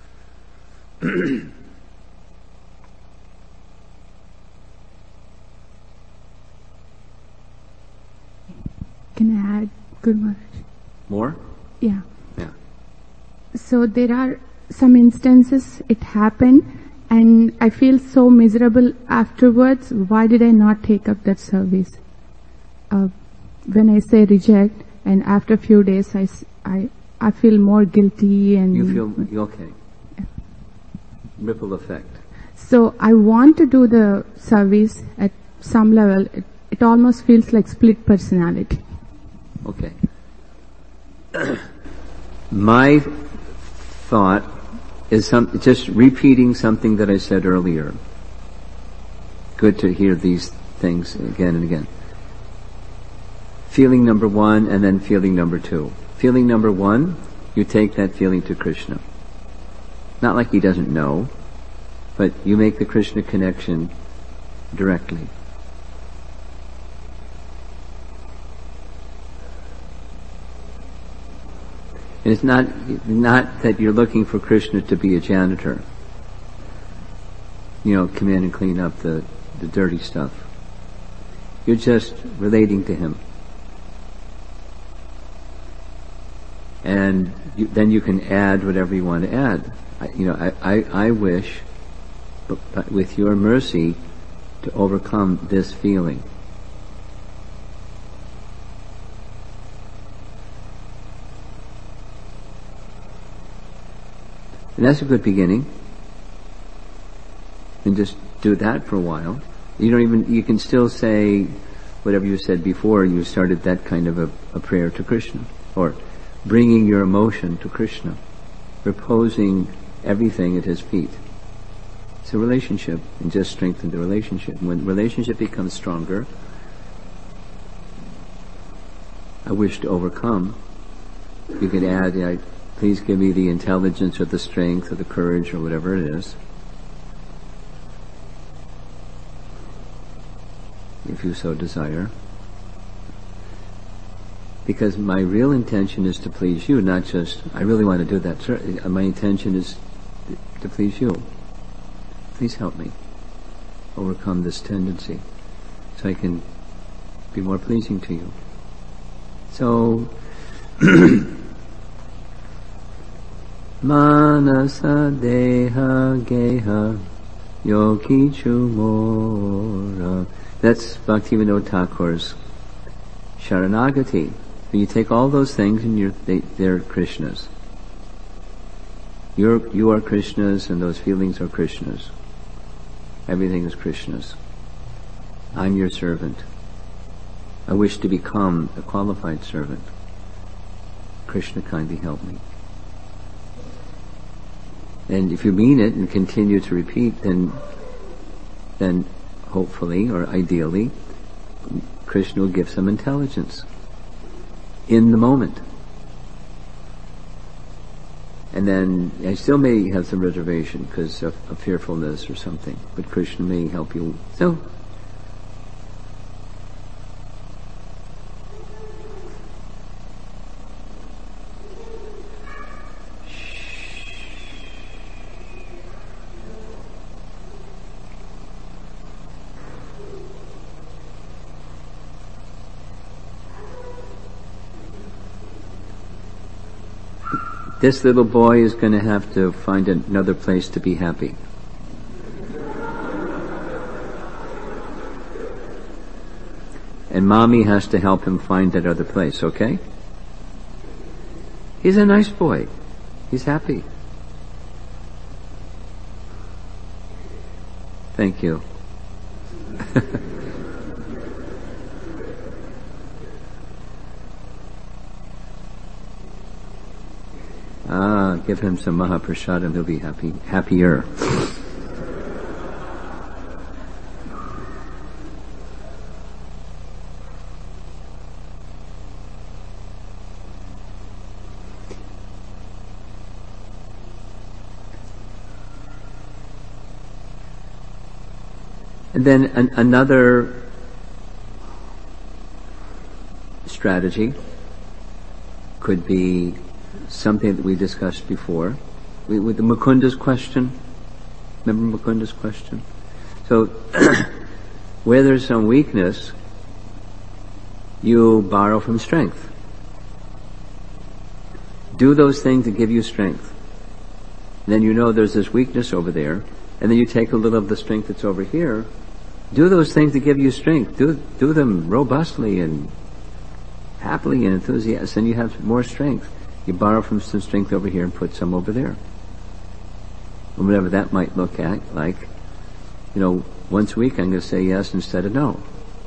Speaker 6: Can I add, Guru Maharaj?
Speaker 2: More?
Speaker 6: Yeah.
Speaker 2: Yeah.
Speaker 6: So there are some instances it happened and I feel so miserable afterwards. Why did I not take up that service? When I say reject, and after a few days I feel more guilty and...
Speaker 2: You feel, okay. Yeah. Ripple effect.
Speaker 6: So I want to do the service at some level. It almost feels like split personality.
Speaker 2: Okay. My thought is just repeating something that I said earlier. Good to hear these things again and again. Feeling number one and then feeling number two. Feeling number one, you take that feeling to Krishna. Not like he doesn't know, but you make the Krishna connection directly. And it's not that you're looking for Krishna to be a janitor. Come in and clean up the dirty stuff. You're just relating to him. And then you can add whatever you want to add. I wish, but with your mercy, to overcome this feeling. And that's a good beginning. And just do that for a while. You can still say whatever you said before. You started that kind of a prayer to Krishna, or bringing your emotion to Krishna, reposing everything at his feet. It's a relationship, and just strengthen the relationship. When the relationship becomes stronger, I wish to overcome, you could add, please give me the intelligence or the strength or the courage or whatever it is, if you so desire. Because my real intention is to please you, not just, I really want to do that. My intention is to please you. Please help me overcome this tendency so I can be more pleasing to you. So, Manasa Deha Geha Yokichu Mora. That's Bhaktivinoda Thakur's Sharanagati. When you take all those things and they're Krishna's. You are Krishna's and those feelings are Krishna's. Everything is Krishna's. I'm your servant. I wish to become a qualified servant. Krishna, kindly help me. And if you mean it and continue to repeat, then hopefully or ideally, Krishna will give some intelligence in the moment. And then I still may have some reservation because of fearfulness or something, but Krishna may help you. So, this little boy is going to have to find another place to be happy. And mommy has to help him find that other place, okay? He's a nice boy. He's happy. Thank you. Give him some Mahaprasadam, he'll be happier. And then another strategy could be something that we discussed before, with the Mukunda's question. Remember Mukunda's question? So, where there's some weakness, you borrow from strength. Do those things that give you strength. And then you know there's this weakness over there, and then you take a little of the strength that's over here. Do those things that give you strength. Do them robustly and happily and enthusiastically, and you have more strength. You borrow from some strength over here and put some over there. And whatever that might look like, once a week I'm going to say yes instead of no.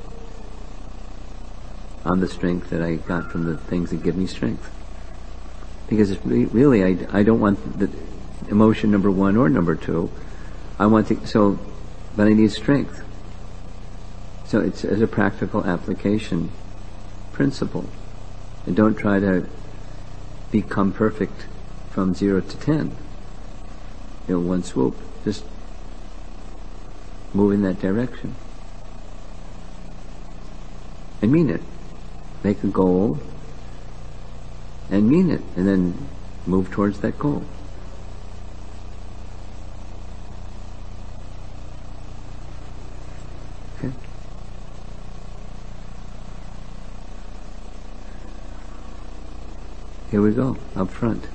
Speaker 2: On the strength that I got from the things that give me strength. Because it's really, I don't want the emotion number 1 or number 2. But I need strength. So it's as a practical application principle. And don't try to become perfect from 0 to 10. One swoop. Just move in that direction. And mean it. Make a goal and mean it. And then move towards that goal. Okay? Here we go, up front.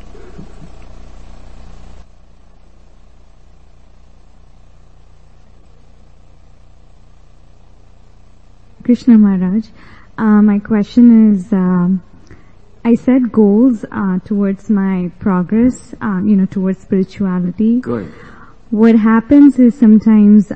Speaker 11: Krishna Maharaj, my question is, I set goals towards my progress, towards spirituality.
Speaker 2: Good.
Speaker 11: What happens is sometimes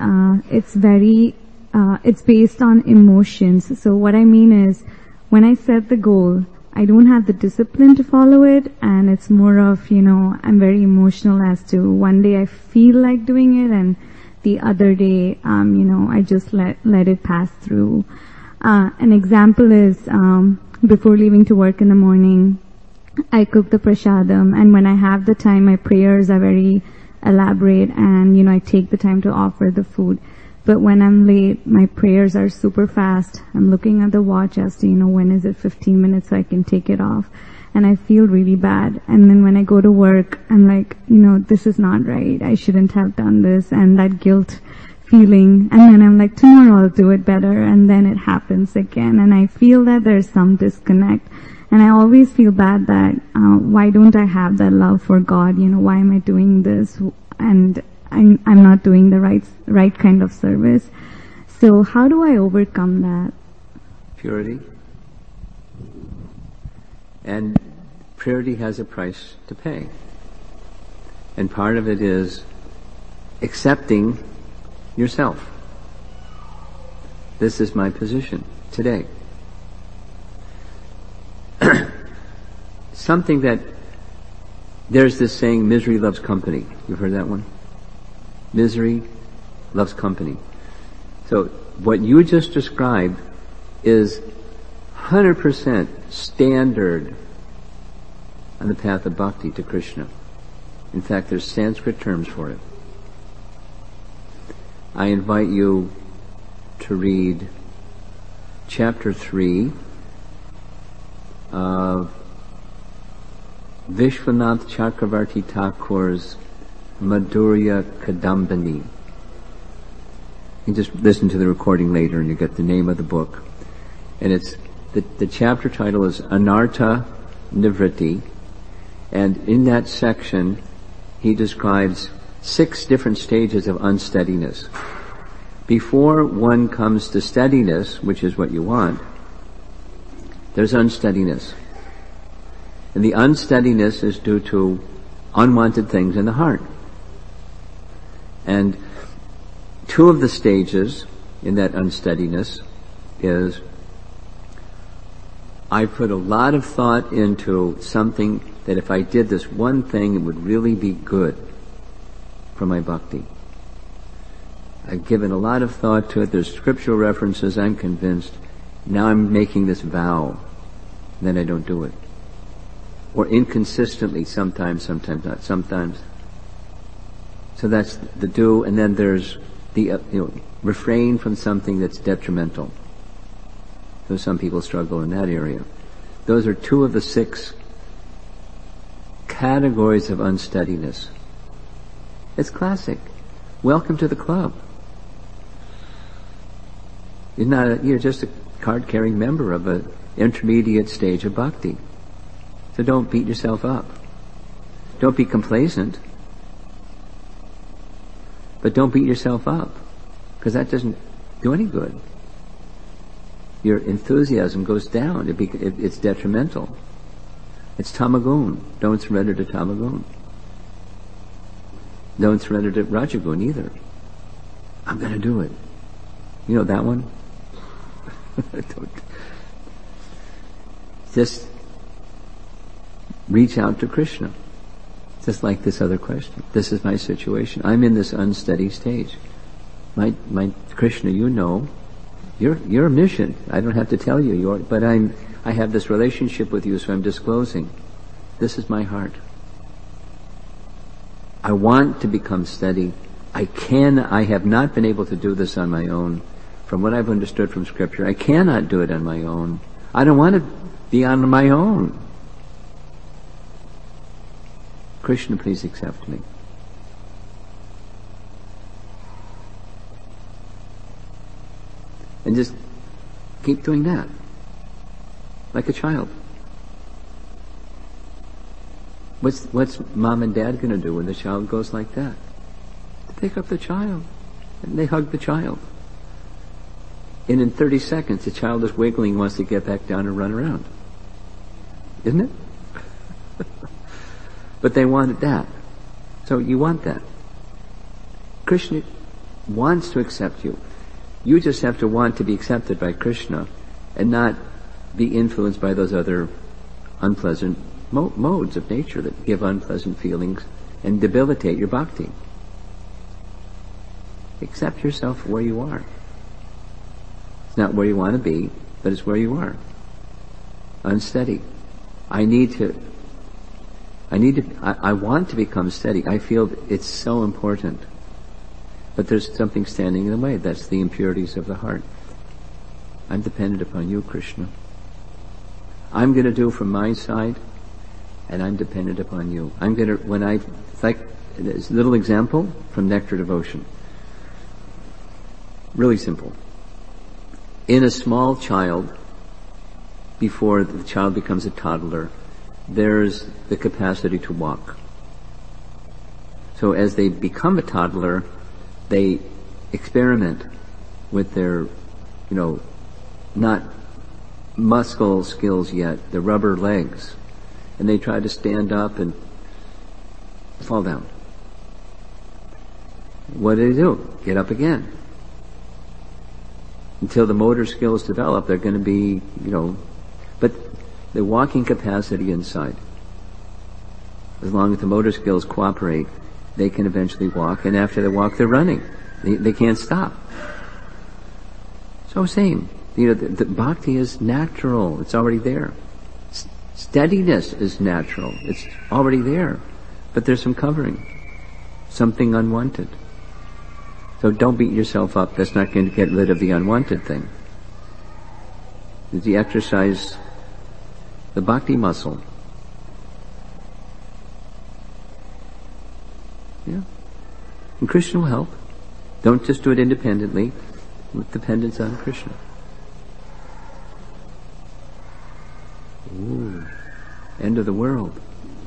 Speaker 11: it's based on emotions. So what I mean is, when I set the goal, I don't have the discipline to follow it, and it's more of, I'm very emotional as to one day I feel like doing it, and the other day, I just let it pass through. An example is, before leaving to work in the morning, I cook the prasadam, and when I have the time, my prayers are very elaborate, and, I take the time to offer the food. But when I'm late, my prayers are super fast. I'm looking at the watch as to, when is it 15 minutes so I can take it off. And I feel really bad. And then when I go to work, I'm like, this is not right. I shouldn't have done this. And that guilt feeling. And then I'm like, tomorrow I'll do it better. And then it happens again. And I feel that there's some disconnect. And I always feel bad that, why don't I have that love for God? Why am I doing this? And I'm not doing the right kind of service. So how do I overcome that?
Speaker 2: Purity. And purity has a price to pay. And part of it is accepting yourself. This is my position today. Something that, there's this saying, misery loves company. You've heard that one? Misery loves company. So what you just described is 100% standard on the path of bhakti to Krishna. In fact, there's Sanskrit terms for it. I invite you to read chapter 3 of Vishwanath Chakravarti Thakur's Madhurya Kadambini. You can just listen to the recording later and you get the name of the book. And it's, the chapter title is Anartha Nivritti. And in that section, he describes 6 different stages of unsteadiness. Before one comes to steadiness, which is what you want, there's unsteadiness. And the unsteadiness is due to unwanted things in the heart. And 2 of the stages in that unsteadiness is, I put a lot of thought into something that if I did this one thing, it would really be good for my bhakti. I've given a lot of thought to it. There's scriptural references, I'm convinced. Now I'm making this vow. Then I don't do it. Or inconsistently, sometimes not, sometimes. So that's the do, and then there's the, refrain from something that's detrimental. So some people struggle in that area. Those are 2 of the 6 categories of unsteadiness. It's classic. Welcome to the club. You're just a card-carrying member of an intermediate stage of bhakti. So don't beat yourself up. Don't be complacent. But don't beat yourself up, because that doesn't do any good. Your enthusiasm goes down. It's detrimental. It's tamagun. Don't surrender to tamagun. Don't surrender to rajagun either. I'm going to do it. You know that one? Just reach out to Krishna. Just like this other question. This is my situation. I'm in this unsteady stage. My Krishna, your mission. I don't have to tell you, but I have this relationship with you, so I'm disclosing. This is my heart. I want to become steady. I have not been able to do this on my own. From what I've understood from Scripture, I cannot do it on my own. I don't want to be on my own. Krishna, please accept me. And just keep doing that. Like a child. What's mom and dad going to do when the child goes like that? They pick up the child and they hug the child. And in 30 seconds, the child is wiggling, wants to get back down and run around. Isn't it? But they wanted that. So you want that. Krishna wants to accept you. You just have to want to be accepted by Krishna and not be influenced by those other unpleasant modes of nature that give unpleasant feelings and debilitate your bhakti. Accept yourself where you are. It's not where you want to be, but it's where you are. Unsteady. I want to become steady. I feel it's so important. But there's something standing in the way. That's the impurities of the heart. I'm dependent upon you, Krishna. I'm going to do from my side, and I'm dependent upon you. It's like this little example from Nectar Devotion. Really simple. In a small child, before the child becomes a toddler, there's the capacity to walk. So as they become a toddler, they experiment with their, not muscle skills yet, the rubber legs. And they try to stand up and fall down. What do? Get up again. Until the motor skills develop, they're going to be, but the walking capacity inside, as long as the motor skills cooperate, they can eventually walk, and after they walk, they're running. They can't stop. So same. The bhakti is natural. It's already there. Steadiness is natural. It's already there. But there's some covering. Something unwanted. So don't beat yourself up. That's not going to get rid of the unwanted thing. The exercise, the bhakti muscle. Yeah. And Krishna will help. Don't just do it independently, with dependence on Krishna. Ooh. End of the world.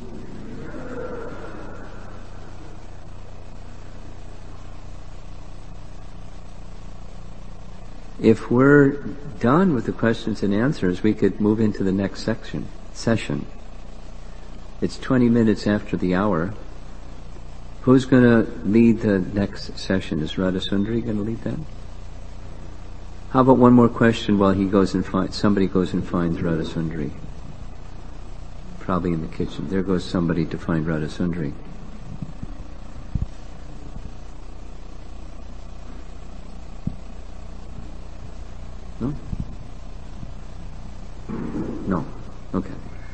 Speaker 2: If we're done with the questions and answers, we could move into the next session. It's 20 minutes after the hour. Who's going to lead the next session? Is Radha Sundari going to lead that? How about one more question while somebody goes and finds Radha Sundari? Probably in the kitchen. There goes somebody to find Radha Sundari. No? No. Okay.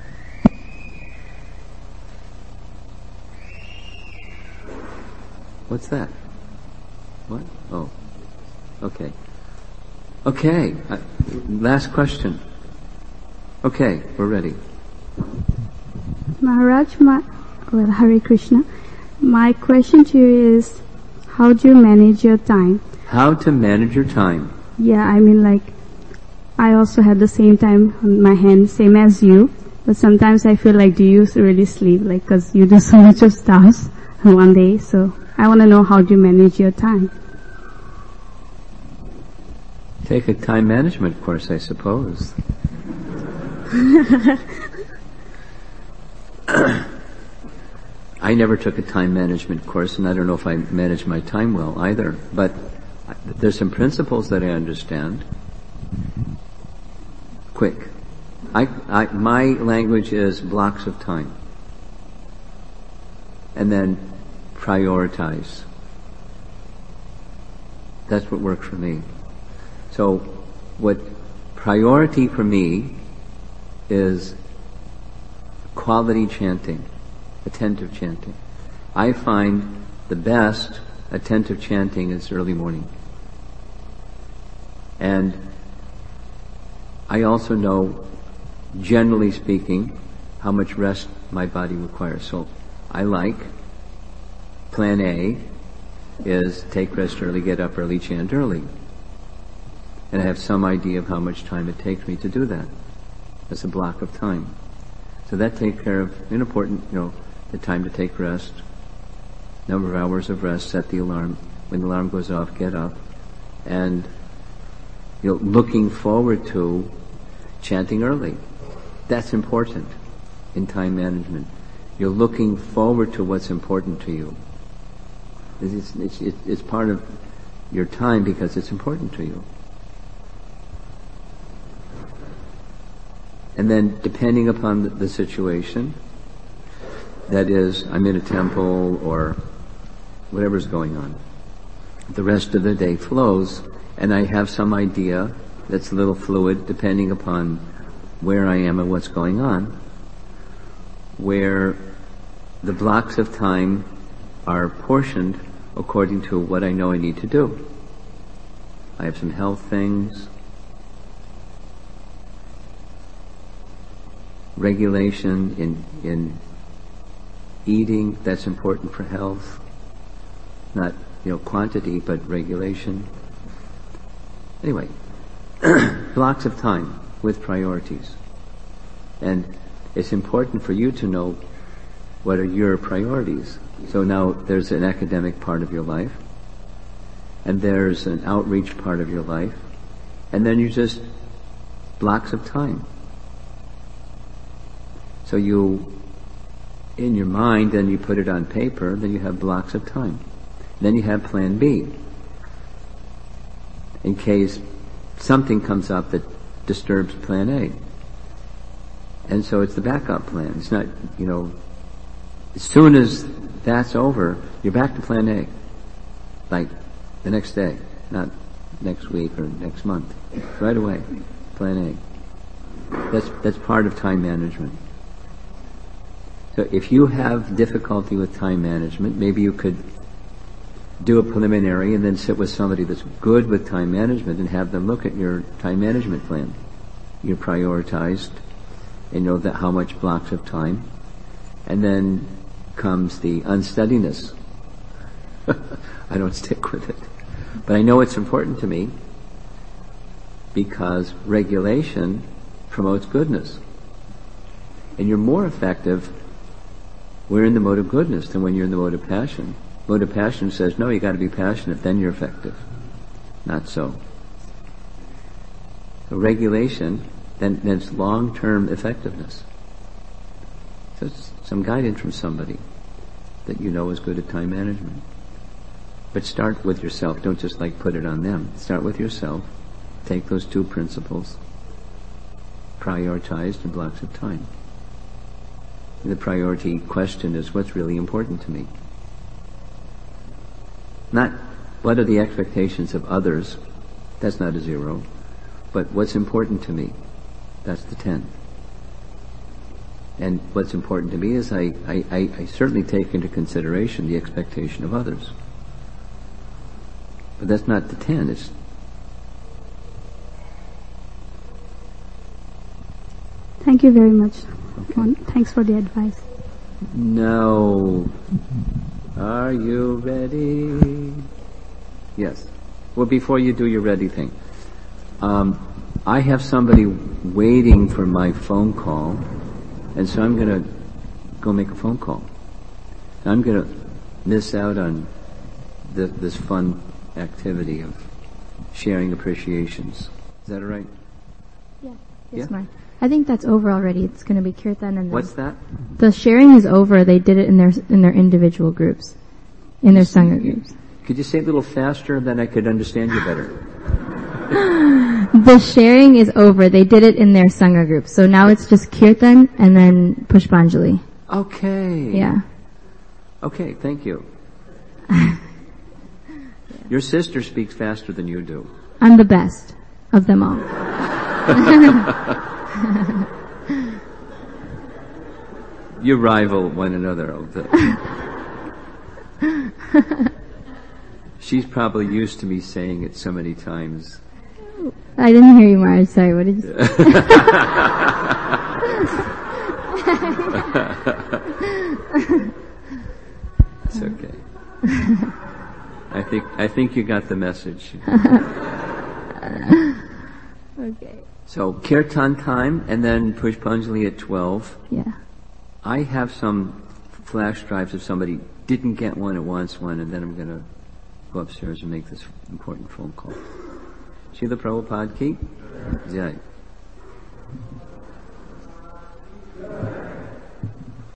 Speaker 2: What's that? What? Oh. Okay. Okay. Last question. Okay, we're ready.
Speaker 11: Maharaj, Hare Krishna. My question to you is, how do you manage your time?
Speaker 2: How to manage your time?
Speaker 11: Yeah, I also have the same time on my hand, same as you. But sometimes I feel like, do you really sleep? Cause you do so much of stuff in one day. So I want to know, how do you manage your time?
Speaker 2: Take a time management course, I suppose. I never took a time management course, and I don't know if I manage my time well either. But there's some principles that I understand. Quick. My language is blocks of time. And then prioritize. That's what worked for me. So what priority for me is quality chanting, attentive chanting. I find the best attentive chanting is early morning. And I also know, generally speaking, how much rest my body requires. So I like plan A is take rest early, get up early, chant early. And I have some idea of how much time it takes me to do that. That's a block of time. So that takes care of an important, the time to take rest, number of hours of rest, set the alarm. When the alarm goes off, get up. And, looking forward to chanting early. That's important in time management. You're looking forward to what's important to you. It's part of your time because it's important to you. And then, depending upon the situation, that is, I'm in a temple or whatever's going on, the rest of the day flows, and I have some idea that's a little fluid depending upon where I am and what's going on, where the blocks of time are portioned according to what I know I need to do. I have some health things, regulation in eating, that's important for health. Not, quantity, but regulation. Anyway, blocks of time with priorities. And it's important for you to know what are your priorities. So now there's an academic part of your life, and there's an outreach part of your life, and then you just blocks of time. So you, in your mind, then you put it on paper, then you have blocks of time. Then you have plan B, in case something comes up that disturbs plan A. And so it's the backup plan. It's not, as soon as that's over, you're back to plan A. Like the next day, not next week or next month. Right away, plan A. That's part of time management. So if you have difficulty with time management, maybe you could do a preliminary and then sit with somebody that's good with time management and have them look at your time management plan. You're prioritized and know that how much blocks of time. And then comes the unsteadiness. I don't stick with it. But I know it's important to me because regulation promotes goodness. And you're more effective when you're in the mode of goodness than when you're in the mode of passion. Mode of passion says, no, you got to be passionate, then you're effective. Not so. So regulation, then it's long-term effectiveness. So it's some guidance from somebody that you know is good at time management. But start with yourself. Don't just put it on them. Start with yourself. Take those two principles, prioritized in blocks of time. The priority question is, what's really important to me? Not what are the expectations of others, that's not a 0, but what's important to me, that's the 10. And what's important to me is I certainly take into consideration the expectation of others. But that's not the 10, it's...
Speaker 11: Thank you very much. Okay. Thanks for the advice.
Speaker 2: Now, are you ready? Yes. Well, before you do your ready thing, I have somebody waiting for my phone call, and so I'm going to go make a phone call. I'm going to miss out on this fun activity of sharing appreciations. Is that all right?
Speaker 12: Yeah.
Speaker 2: Yeah?
Speaker 12: Yes, ma'am. I think that's over already. It's going to be kirtan and
Speaker 2: what's that?
Speaker 12: The sharing is over. They did it in their individual groups, in their sangha groups.
Speaker 2: Could you say it a little faster, then I could understand you better?
Speaker 12: The sharing is over. They did it in their sangha groups. So now it's just kirtan and then pushpanjali.
Speaker 2: Okay.
Speaker 12: Yeah.
Speaker 2: Okay, thank you. Your sister speaks faster than you do.
Speaker 12: I'm the best of them all.
Speaker 2: You rival one another. She's probably used to me saying it so many times.
Speaker 12: I didn't hear you, Maharaj. Sorry, what did you say?
Speaker 2: It's okay. I think you got the message.
Speaker 12: Okay.
Speaker 2: So kirtan time and then pushpanjali at 12.
Speaker 12: Yeah.
Speaker 2: I have some flash drives if somebody didn't get one and wants one, and then I'm going to go upstairs and make this important phone call. Srila Prabhupada ki Jai.